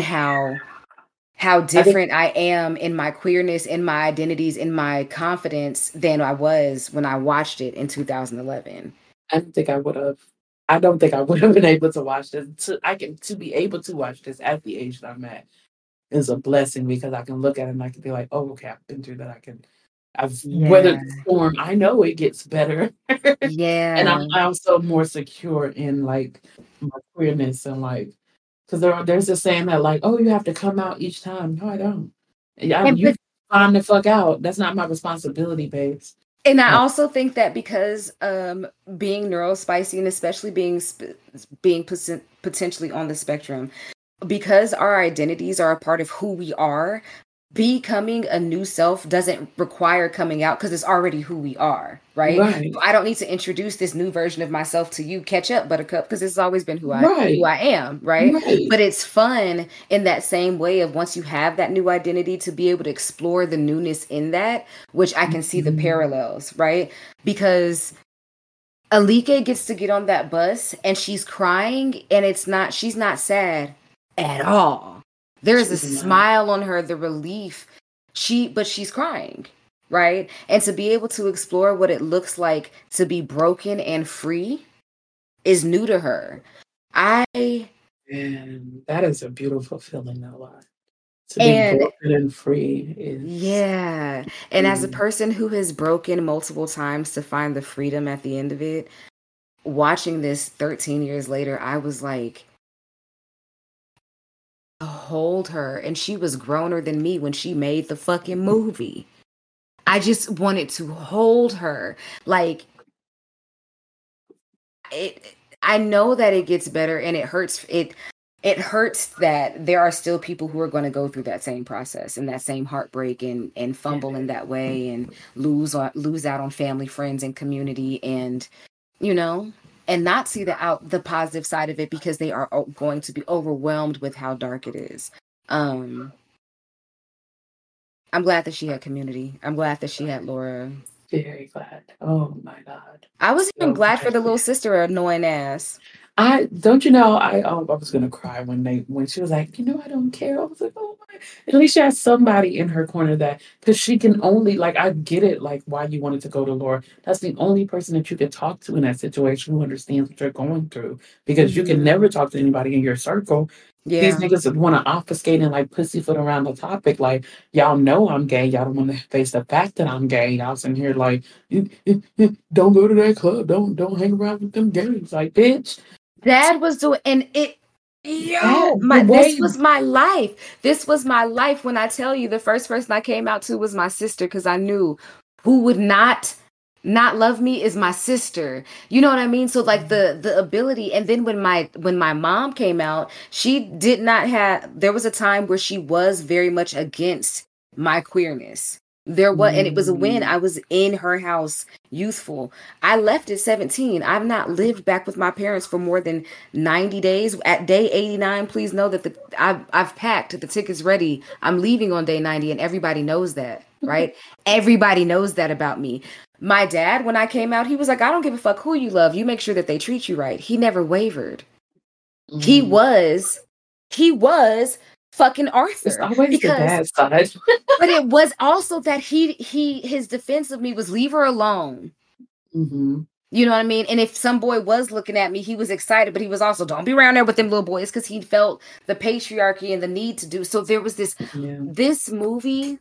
how I think different I am in my queerness, in my identities, in my confidence than I was when I watched it in 2011. I don't think I would have. I don't think I would have been able to watch this. To be able to watch this at the age that I'm at is a blessing because I can look at it and I can be like, oh, okay, I've been through that. I've Yeah. weathered the storm. I know it gets better, and Yeah. I'm also more secure in like my queerness and like because there's this saying that like, oh, you have to come out each time. No, I don't. Yeah, And you but find the fuck out. That's not my responsibility, babes. and I Uh, also think that because being neurospicy and especially being potentially on the spectrum, because our identities are a part of who we are, becoming a new self doesn't require coming out because it's already who we are, right? Right. So I don't need to introduce this new version of myself to you. Catch up, Buttercup, because it's always been who Right. I am, right? Right. But it's fun in that same way of once you have that new identity to be able to explore the newness in that, which I can see the parallels, right? Because Alike gets to get on that bus and she's crying, and she's not sad at all. There is a She's not. smile on her, the relief. But she's crying, right? And to be able to explore what it looks like to be broken and free is new to her. And that is a beautiful feeling, though. To be And broken and free is yeah. And as a person who has broken multiple times to find the freedom at the end of it, watching this 13 years later, I was like, hold her. And she was growner than me when she made the fucking movie. I just wanted to hold her. Like, I know that it gets better, and it hurts. It hurts that there are still people who are going to go through that same process and that same heartbreak and fumble in that way and lose out on family, friends, and community, and and not see the positive side of it because they are going to be overwhelmed with how dark it is. I'm glad that she had community. I'm glad that she had Laura. Very glad. Oh my God. I was even glad for the little sister, annoying ass. I was gonna cry when she was like, I don't care. I was like, oh my. At least she has somebody in her corner because she can only I get it why you wanted to go to Laura. That's the only person that you can talk to in that situation who understands what you're going through because you can never talk to anybody in your circle. Yeah. These niggas want to obfuscate and pussyfoot around the topic. Y'all know I'm gay. Y'all don't want to face the fact that I'm gay. Y'all sitting here don't go to that club. Don't hang around with them gays. Bitch. Dad was doing, and it, this was my life. This was my life. When I tell you, the first person I came out to was my sister, because I knew who would not love me is my sister. You know what I mean? So the ability, and then when my mom came out, she did not have. There was a time where she was very much against my queerness. There was, and it was when I was in her house, youthful. I left at 17. I've not lived back with my parents for more than 90 days. At day 89, please know that I've packed, the ticket's ready. I'm leaving on day 90, and everybody knows that, right? Everybody knows that about me. My dad, when I came out, he was like, I don't give a fuck who you love. You make sure that they treat you right. He never wavered. He was fucking Arthur. It's always the bad side. But it was also that his defense of me was leave her alone. Mm-hmm. You know what I mean? And if some boy was looking at me, he was excited, but he was also, don't be around there with them little boys, because he felt the patriarchy and the need to do. So there was this movie.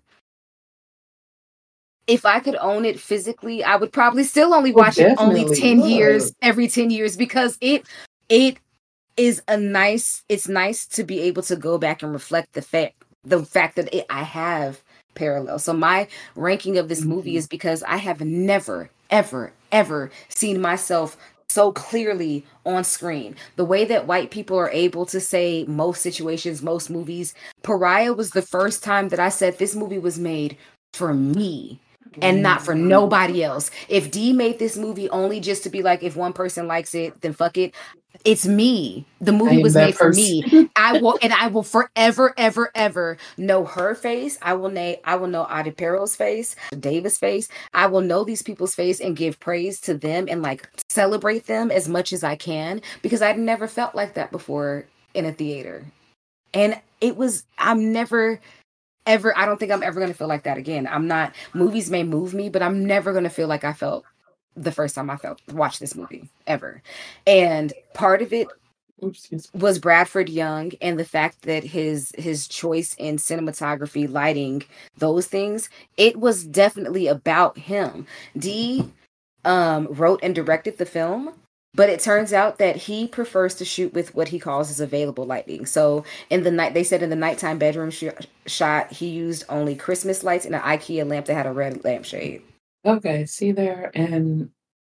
If I could own it physically, I would probably still only watch it only 10 years, every 10 years, because it is it's nice to be able to go back and reflect the fact that I have parallel. So my ranking of this movie is because I have never, ever, ever seen myself so clearly on screen. The way that white people are able to say most situations, most movies, Pariah was the first time that I said this movie was made for me and not for nobody else. If D made this movie only just to be like, if one person likes it, then fuck it. It's me. The movie was made for me. I will forever, ever, ever know her face. I will know Adepero's face, Davis' face. I will know these people's face and give praise to them and celebrate them as much as I can, because I'd never felt like that before in a theater. And I'm never ever, I don't think I'm ever going to feel like that again. Movies may move me, but I'm never going to feel like I felt the first time I watched this movie ever. And part of it was Bradford Young and the fact that his choice in cinematography, lighting, those things, it was definitely about him. D wrote and directed the film, but it turns out that he prefers to shoot with what he calls his available lighting. So they said in the nighttime bedroom shot, he used only Christmas lights and an IKEA lamp that had a red lampshade. Okay, see there, and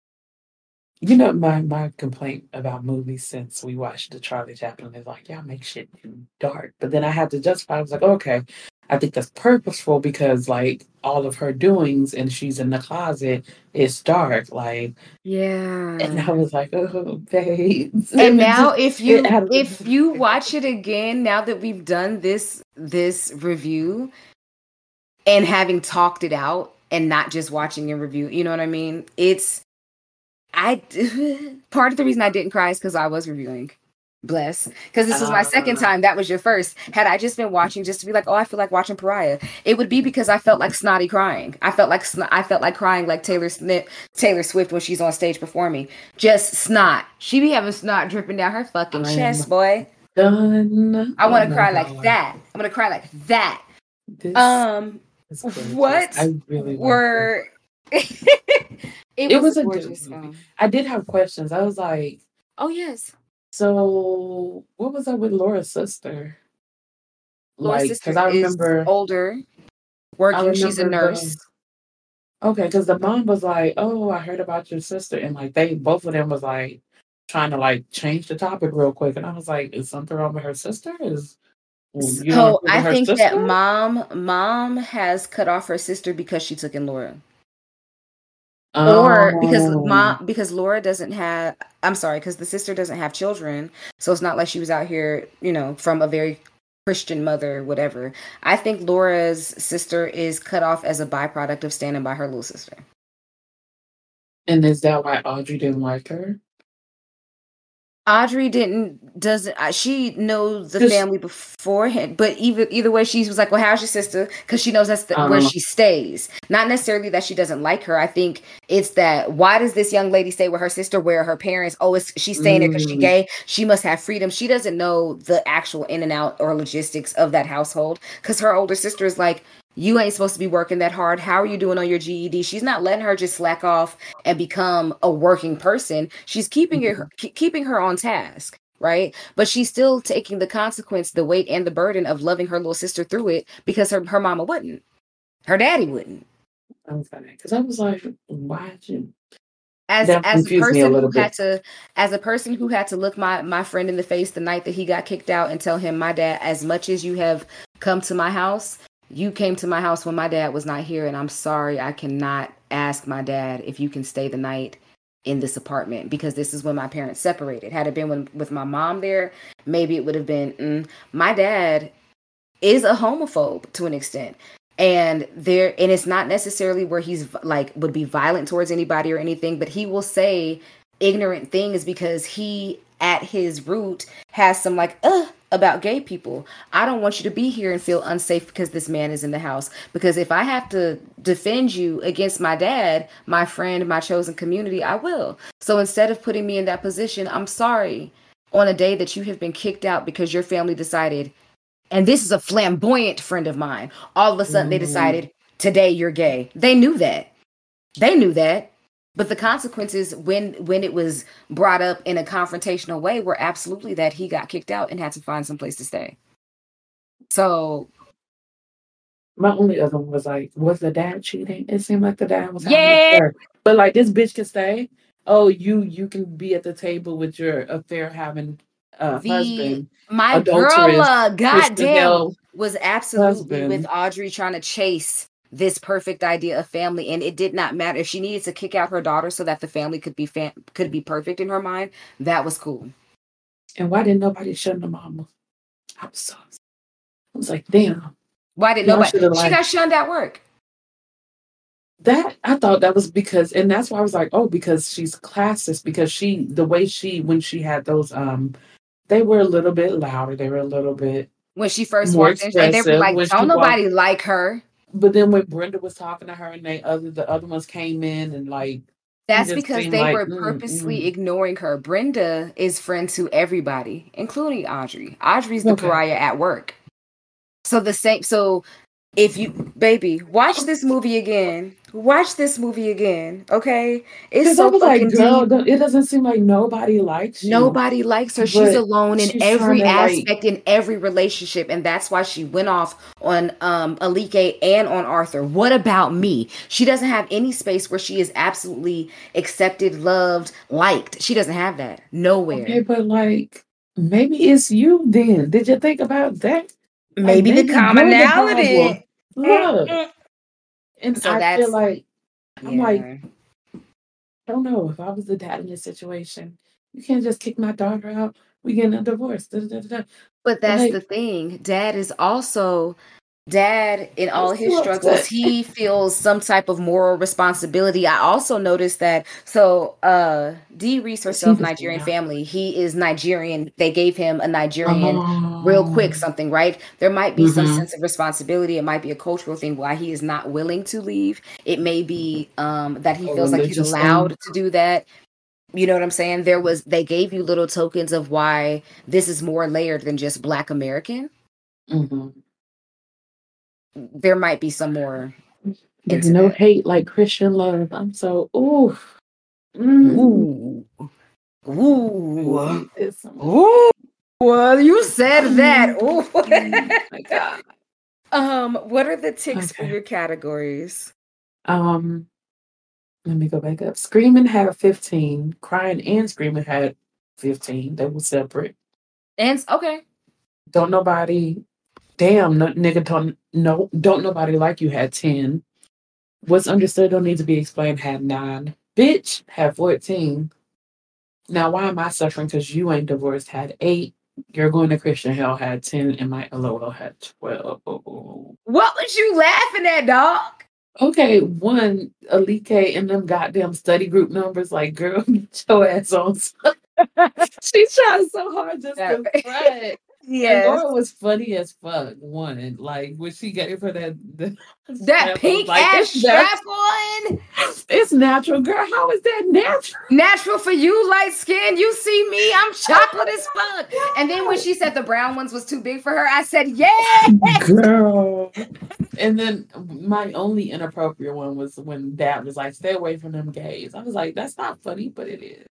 my complaint about movies since we watched the Charlie Chaplin is y'all make shit dark. But then I had to justify. I was like, okay, I think that's purposeful because like all of her doings and she's in the closet, it's dark. Like, and Yeah. I was like, oh, babes. And It now just it had a little if bit you of watch it again, now that we've done this review and having talked it out and not just watching a review, you know what I mean? I part of the reason I didn't cry is because I was reviewing. Bless. Because this was my second time. That was your first. Had I just been watching just to be like, oh, I feel like watching Pariah, it would be because I felt like snotty crying. I felt like crying like Taylor Swift when she's on stage performing. Just snot. She be having snot dripping down her fucking chest, boy. done. I want to cry like that. I'm gonna cry like that. This What I really were it was a gorgeous good movie. film. I did have questions. I was like, Oh yes. so what was up with Laura's sister? Laura's Like, sister because I is remember older, working. She's a remember nurse. okay, because the mom was like, "Oh, I heard about your sister," and like they both of them was like trying to like change the topic real quick, and I was like, "Is something wrong with her sister? You don't So approve I of her think that sister?" mom has cut off her sister because she took in Laura. Or because Laura doesn't have, I'm sorry, because the sister doesn't have children, so it's not like she was out here, from a very Christian mother, whatever. I think Laura's sister is cut off as a byproduct of standing by her little sister. And is that why Audrey didn't like her? Audrey she knows the family beforehand, but either way, she was like, well, how's your sister? Because she knows that's where she stays. Not necessarily that she doesn't like her. I think it's that, why does this young lady stay with her sister where her parents, she's staying there because she's gay? She must have freedom. She doesn't know the actual in and out or logistics of that household, because her older sister is like, you ain't supposed to be working that hard. How are you doing on your GED? She's not letting her just slack off and become a working person. She's keeping her on task, right? But she's still taking the consequence, the weight, and the burden of loving her little sister through it, because her mama wouldn't. Her daddy wouldn't. Okay, because I was like, why did you? As a person who had to look my friend in the face the night that he got kicked out and tell him, my dad, as much as you have come to my house, you came to my house when my dad was not here, and I'm sorry, I cannot ask my dad if you can stay the night in this apartment, because this is when my parents separated. Had it been with my mom there, maybe it would have been, my dad is a homophobe to an extent. And it's not necessarily where he's like would be violent towards anybody or anything, but he will say ignorant things because he at his root has some like about gay people. I don't want you to be here and feel unsafe because this man is in the house. Because if I have to defend you against my dad, my friend, my chosen community, I will. So instead of putting me in that position, I'm sorry, on a day that you have been kicked out because your family decided, and this is a flamboyant friend of mine, all of a sudden they decided, today you're gay. They knew that. But the consequences when it was brought up in a confrontational way were absolutely that he got kicked out and had to find some place to stay. So my only other one was like, was the dad cheating? It seemed like the dad was having an affair. But like, this bitch can stay. Oh, you can be at the table with your affair having husband. My girl, goddamn, was absolutely with Audrey trying to chase this perfect idea of family, and it did not matter if she needed to kick out her daughter so that the family could be perfect in her mind. That was cool. And why didn't nobody shun the mama? I was like, damn. Why didn't nobody? She got shunned at work. That I thought that was because, and that's why I was like, oh, because she's classist. Because when she had those, they were a little bit louder. They were a little bit when she first walked in. They were like, don't nobody like her. But then when Brenda was talking to her and the other ones came in and like, that's because they were purposely ignoring her. Brenda is friends to everybody, including Audrey. Audrey's the pariah at work. So if you, baby, watch this movie again. Okay? It's so fucking girl, deep. It doesn't seem like nobody likes you. Nobody likes her. She's alone in every aspect, in every relationship. And that's why she went off on Alike and on Arthur. What about me? She doesn't have any space where she is absolutely accepted, loved, liked. She doesn't have that. Nowhere. Okay, but like, maybe it's you then. Did you think about that? Like, Maybe the baby, you're the commonality. problem. Look. And So I feel that's like, I'm like, yeah. I don't know, if I was the dad in this situation, you can't just kick my daughter out. We getting a divorce. Da, da, da, da. But that's Like, the thing. Dad in I'm all his so struggles, upset. he feels some type of moral responsibility. I also noticed that Dee Reese Because he herself, was the Nigerian young. family, he is Nigerian. They gave him a Nigerian real quick Oh. something, right? There might be some Mm-hmm. sense of responsibility. It might be a cultural thing why he is not willing to leave. It may be that he A feels like he's religious thing. allowed to do that. You know what I'm saying? They gave you little tokens of why this is more layered than just Black American. Mm-hmm. There might be some more There's into no that. hate like Christian love. I'm so, ooh. Mm. Ooh. Ooh. It's some, Ooh. Well, you said that. Ooh. my God. What are the ticks for Okay. your categories? Let me go back up. Screaming had 15. Crying and screaming had 15. They were separate. And okay. Don't nobody, damn, nigga, don't nobody like you had 10. What's understood don't need to be explained had 9. Bitch had 14. Now, why am I suffering? Because you ain't divorced had 8. You're going to Christian Hell had 10, and my LOL had 12. What was you laughing at, dog? Okay, one, Alike and them goddamn study group numbers, like, girl, get your ass on. She tried so hard just to front. And Yes. Laura was funny as fuck. One, like when she gave her that That pink ass strap on. It's natural, girl. How is that natural? Natural for you, light skin. You see me, I'm chocolate as fuck. And then when she said the brown ones was too big for her, I said, yeah, girl. And then my only inappropriate one was when Dad was like, "Stay away from them gays." I was like, "That's not funny, but it is."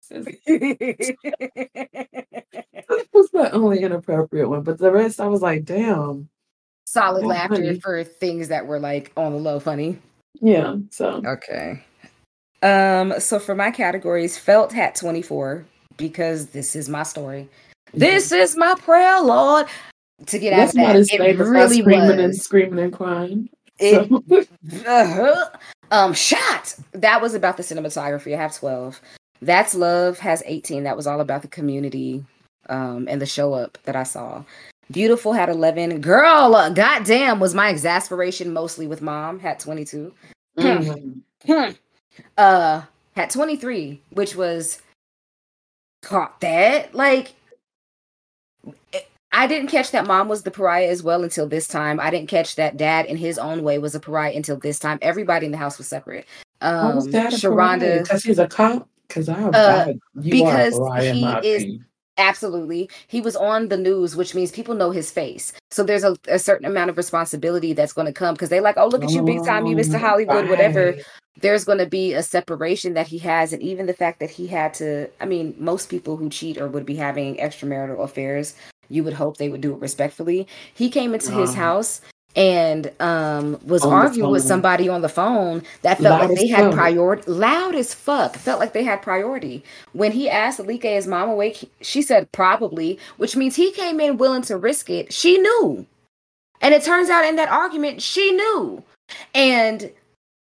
That was my only inappropriate one, but the rest I was like, "Damn." Solid That's laughter funny. for things that were like on the low funny. Yeah. So okay. So for my categories, Felt had 24 because this is my story. This is my prayer, Lord. To get out of that, it really was screaming and crying. Shot. That was about the cinematography. I have 12. That's Love has 18. That was all about the community and the show up that I saw. Beautiful had 11. Girl, goddamn, was my exasperation mostly with Mom, had 22. Had 23, which was caught that. Like, I didn't catch that Mom was the pariah as well until this time. I didn't catch that Dad in his own way was a pariah until this time. Everybody in the house was separate. How was Dad Sharonda, because he's a cop? Because you are a pariah in my opinion. Absolutely. He was on the news, which means people know his face. So there's a certain amount of responsibility that's going to come because they like, oh, look at you, big time, you Mr. Hollywood, whatever. There's going to be a separation that he has. And even the fact that he had to, I mean, most people who cheat or would be having extramarital affairs, you would hope they would do it respectfully. He came into his house and was arguing with somebody on the phone that felt like they had priority. Loud as fuck. Felt like they had priority. When he asked Alike, is Mom awake? She said probably, which means he came in willing to risk it. She knew. And it turns out in that argument, she knew. And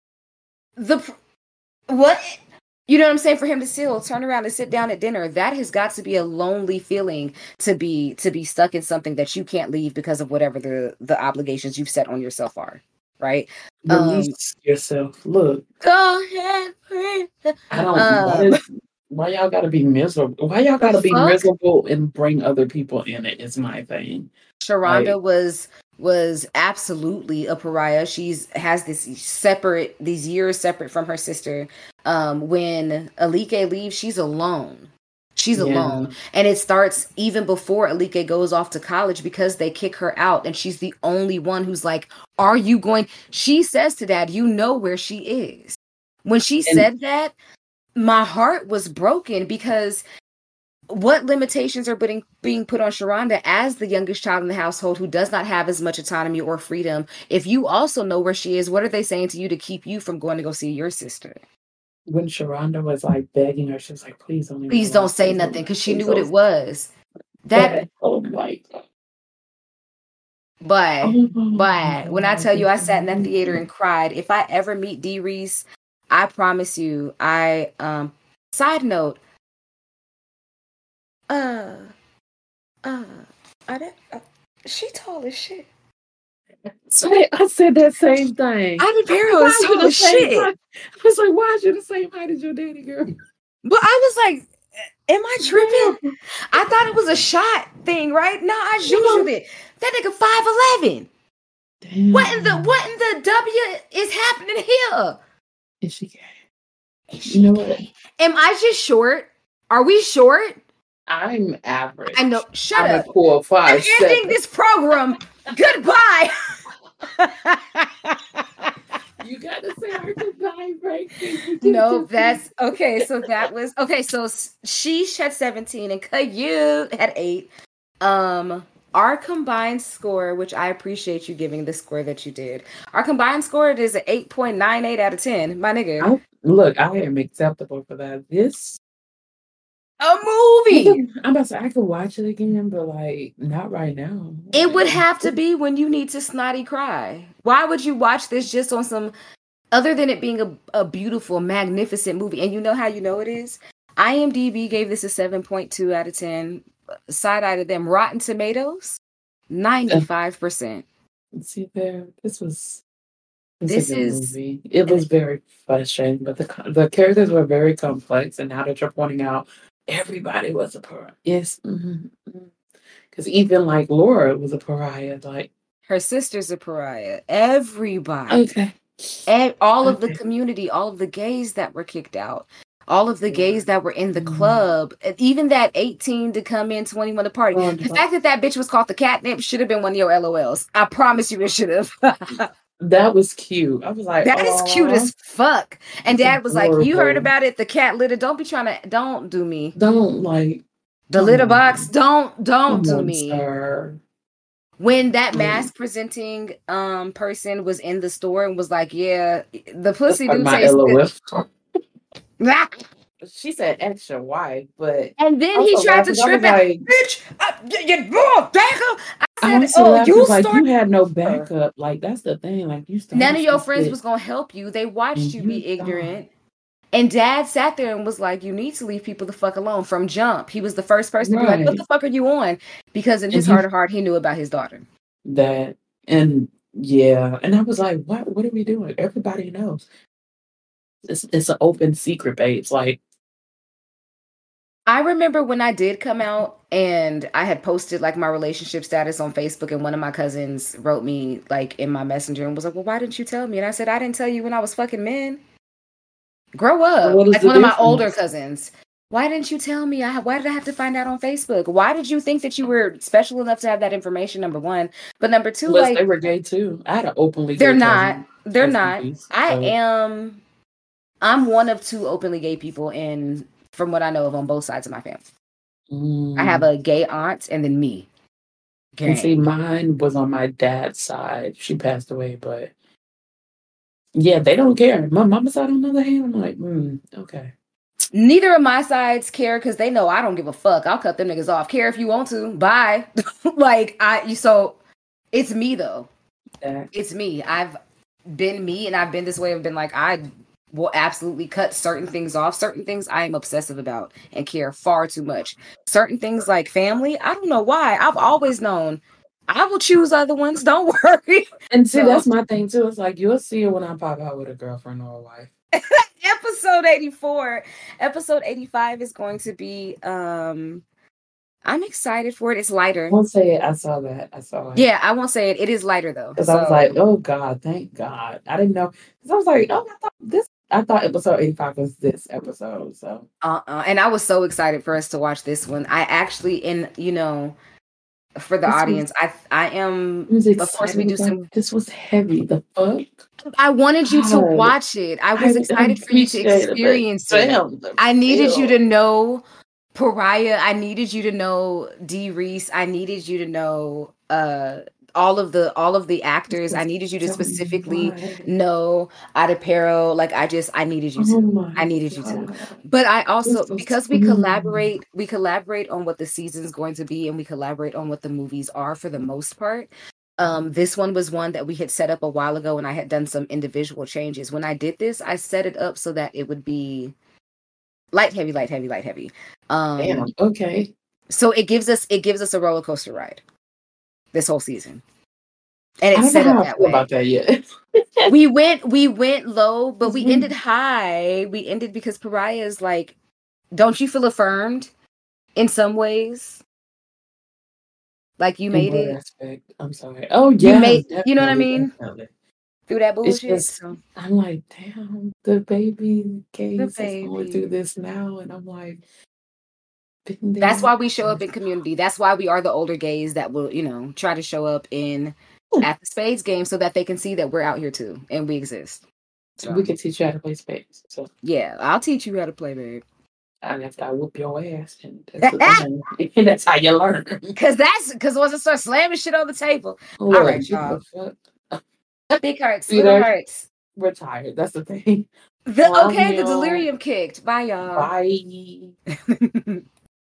what? You know what I'm saying? For him to still turn around and sit down at dinner, that has got to be a lonely feeling to be stuck in something that you can't leave because of whatever the obligations you've set on yourself are, right? Release yourself. Look. Go ahead. I don't. Why y'all gotta be miserable? Why y'all gotta be miserable and bring other people in it? Is my thing. Sharonda was absolutely a pariah. Has these years separate from her sister. When Alike leaves, she's alone. She's alone. And it starts even before Alike goes off to college because they kick her out. And she's the only one who's like, are you going? She says to Dad, you know where she is. When she said that, my heart was broken because what limitations are being put on Sharonda as the youngest child in the household who does not have as much autonomy or freedom? If you also know where she is, what are they saying to you to keep you from going to go see your sister? When Sharonda was like begging her, she was like, please don't say nothing, because she knew what it was. That But Oh my when I tell you I sat in that theater God. and cried, if I ever meet Dee Reese, I promise you, side note, uh uh are that, she tall as shit. I said that same thing. Ivy Parrow Why is is you tall the as same shit. height? I was like, why is you the same height as your daddy, girl? But I was like, am I tripping? Girl, I thought it was a shot thing, right? No, I no. jujued it. That nigga 5'11". What in Damn. the W is happening here? Is she gay? Is You she know what? gay? Am I just short? Are we short? I'm I know. average. Shut I'm a up. cool I'm 5'7". ending this program. Goodbye. You gotta say our goodbye break thing. You can't No, just that's okay. So that was okay. So she had 17 and Caillou had 8. Our combined score, which I appreciate you giving the score that you did. Our combined score is an 8.98 out of 10. My nigga. Look, I am acceptable for that. This A movie. I'm about to say I could watch it again, but like not right now. It would Like, have to be when you need to snotty cry. Why would you watch this just on some other than it being a beautiful, magnificent movie? And you know how you know it is? IMDb gave this a 7.2 out of 10. Side eye to them. Rotten Tomatoes, 95%. see there, this was This a good is movie. It was very frustrating, but the characters were very complex. And now that you're pointing out, everybody was a pariah. Yes, because even like Laura was a pariah. Like her sister's a pariah. Everybody. okay, And all of the Okay. community, all of the gays that were kicked out, all of the gays that were in the Mm. club, and even that 18 to come in, 21 to party. Oh, The fact that that bitch was called the catnip should have been one of your LOLs. I promise you it should have. that was cute. I was like, That is cute "Aw, as fuck. And that's dad was like, you heard adorable." about it, the cat litter. Don't do me. Don't like The come litter on. box, don't Come do on, me. sir. When that Mm. mask presenting person was in the store and was like, yeah, the pussy That's do my taste good. LOL. She said extra white, but And then I he was tried to laughing. I trip was out. like, Bitch, I I said, also oh, laughed you 'cause, like, you started. had no backup. Like, that's the thing. Like, you started None of your some friends shit was going to help you. They watched and you you be ignorant. And dad sat there and was like, you need to leave people the fuck alone from jump. He was the first person to be like, what Right. the fuck are you on? Because in And his he heart of heart, he knew about his daughter. that and yeah. And I was like, what are we doing? Everybody knows. It's an open secret, babes. Like, I remember when I did come out and I had posted like my relationship status on Facebook, and one of my cousins wrote me like in my messenger and was like, well, why didn't you tell me? And I said, I didn't tell you when I was fucking men. Grow up. what is Like the one of my older difference? cousins. Why didn't you tell me? Why did I have to find out on Facebook? Why did you think that you were special enough to have that information? Number one. But number two, Unless like they were gay too. I had an openly they're gay not. cousin. They're Rest in not. peace. I'm one of 2 openly gay people in from what I know of on both sides of my family. I have a gay aunt and then me. And see, Gang. mine was on my dad's side. She passed away, but yeah, they don't care. My mama's side, on the other hand, I'm like, okay. Neither of my sides care because they know I don't give a fuck. I'll cut them niggas off. Care if you want to. Bye. So it's me though. It's me. I've been me and I've been this way. I've been like, I will absolutely cut certain things off. Certain things I am obsessive about and care far too much. Certain things like family, I don't know why. I've always known I will choose other ones. Don't worry. And see, So- that's my thing too. It's like you'll see it when I pop out with a girlfriend or a wife. Episode 84. Episode 85 is going to be I'm excited for it. It's lighter. I won't say it. I saw that. I saw it. Yeah, I won't say it. It is lighter though. Because I was like, oh God, thank God. I didn't know. Because I was like, oh, I thought episode 85 was this episode. So and I was so excited for us to watch this one. I actually, for the audience, I am. Of course, we do some. This was heavy. The fuck. I wanted you to God. watch it. I was excited for you to appreciate it, but experience it. damn, I needed you feel. to know Pariah. I needed you to know Dee Reese. I needed you to know all of the actors. I needed you to specifically know Adepero. Like I needed you to. Oh my I needed you to. God. But I also, This was- because we collaborate on what the season's going to be and we collaborate on what the movies are for the most part. This one was one that we had set up a while ago, and I had done some individual changes. When I did this, I set it up so that it would be light, heavy, light, heavy, light, heavy. Damn. Okay. So it gives us a roller coaster ride this whole season, and I it's don't set know how up I that feel way. about that yet. We went low, but we ended high. We ended because Pariah is like, don't you feel affirmed in some ways? Like you In made what it. aspect? I'm sorry. Oh yeah, You know what I definitely, mean? definitely. Through that It's bullshit. just So I'm like, damn, the baby gays is going baby. through this now, and I'm like, been that's there. why we show up in community. That's why we are the older gays that will, try to show up at the spades game so that they can see that we're out here too and we exist. So We can teach you how to play spades. So yeah, I'll teach you how to play, babe. and after I whoop your ass, and that's how you learn. Because once I start slamming shit on the table. Look, All right, y'all. Big hurts, little hurts. We're tired. That's the thing. The delirium kicked. Bye, y'all. Bye.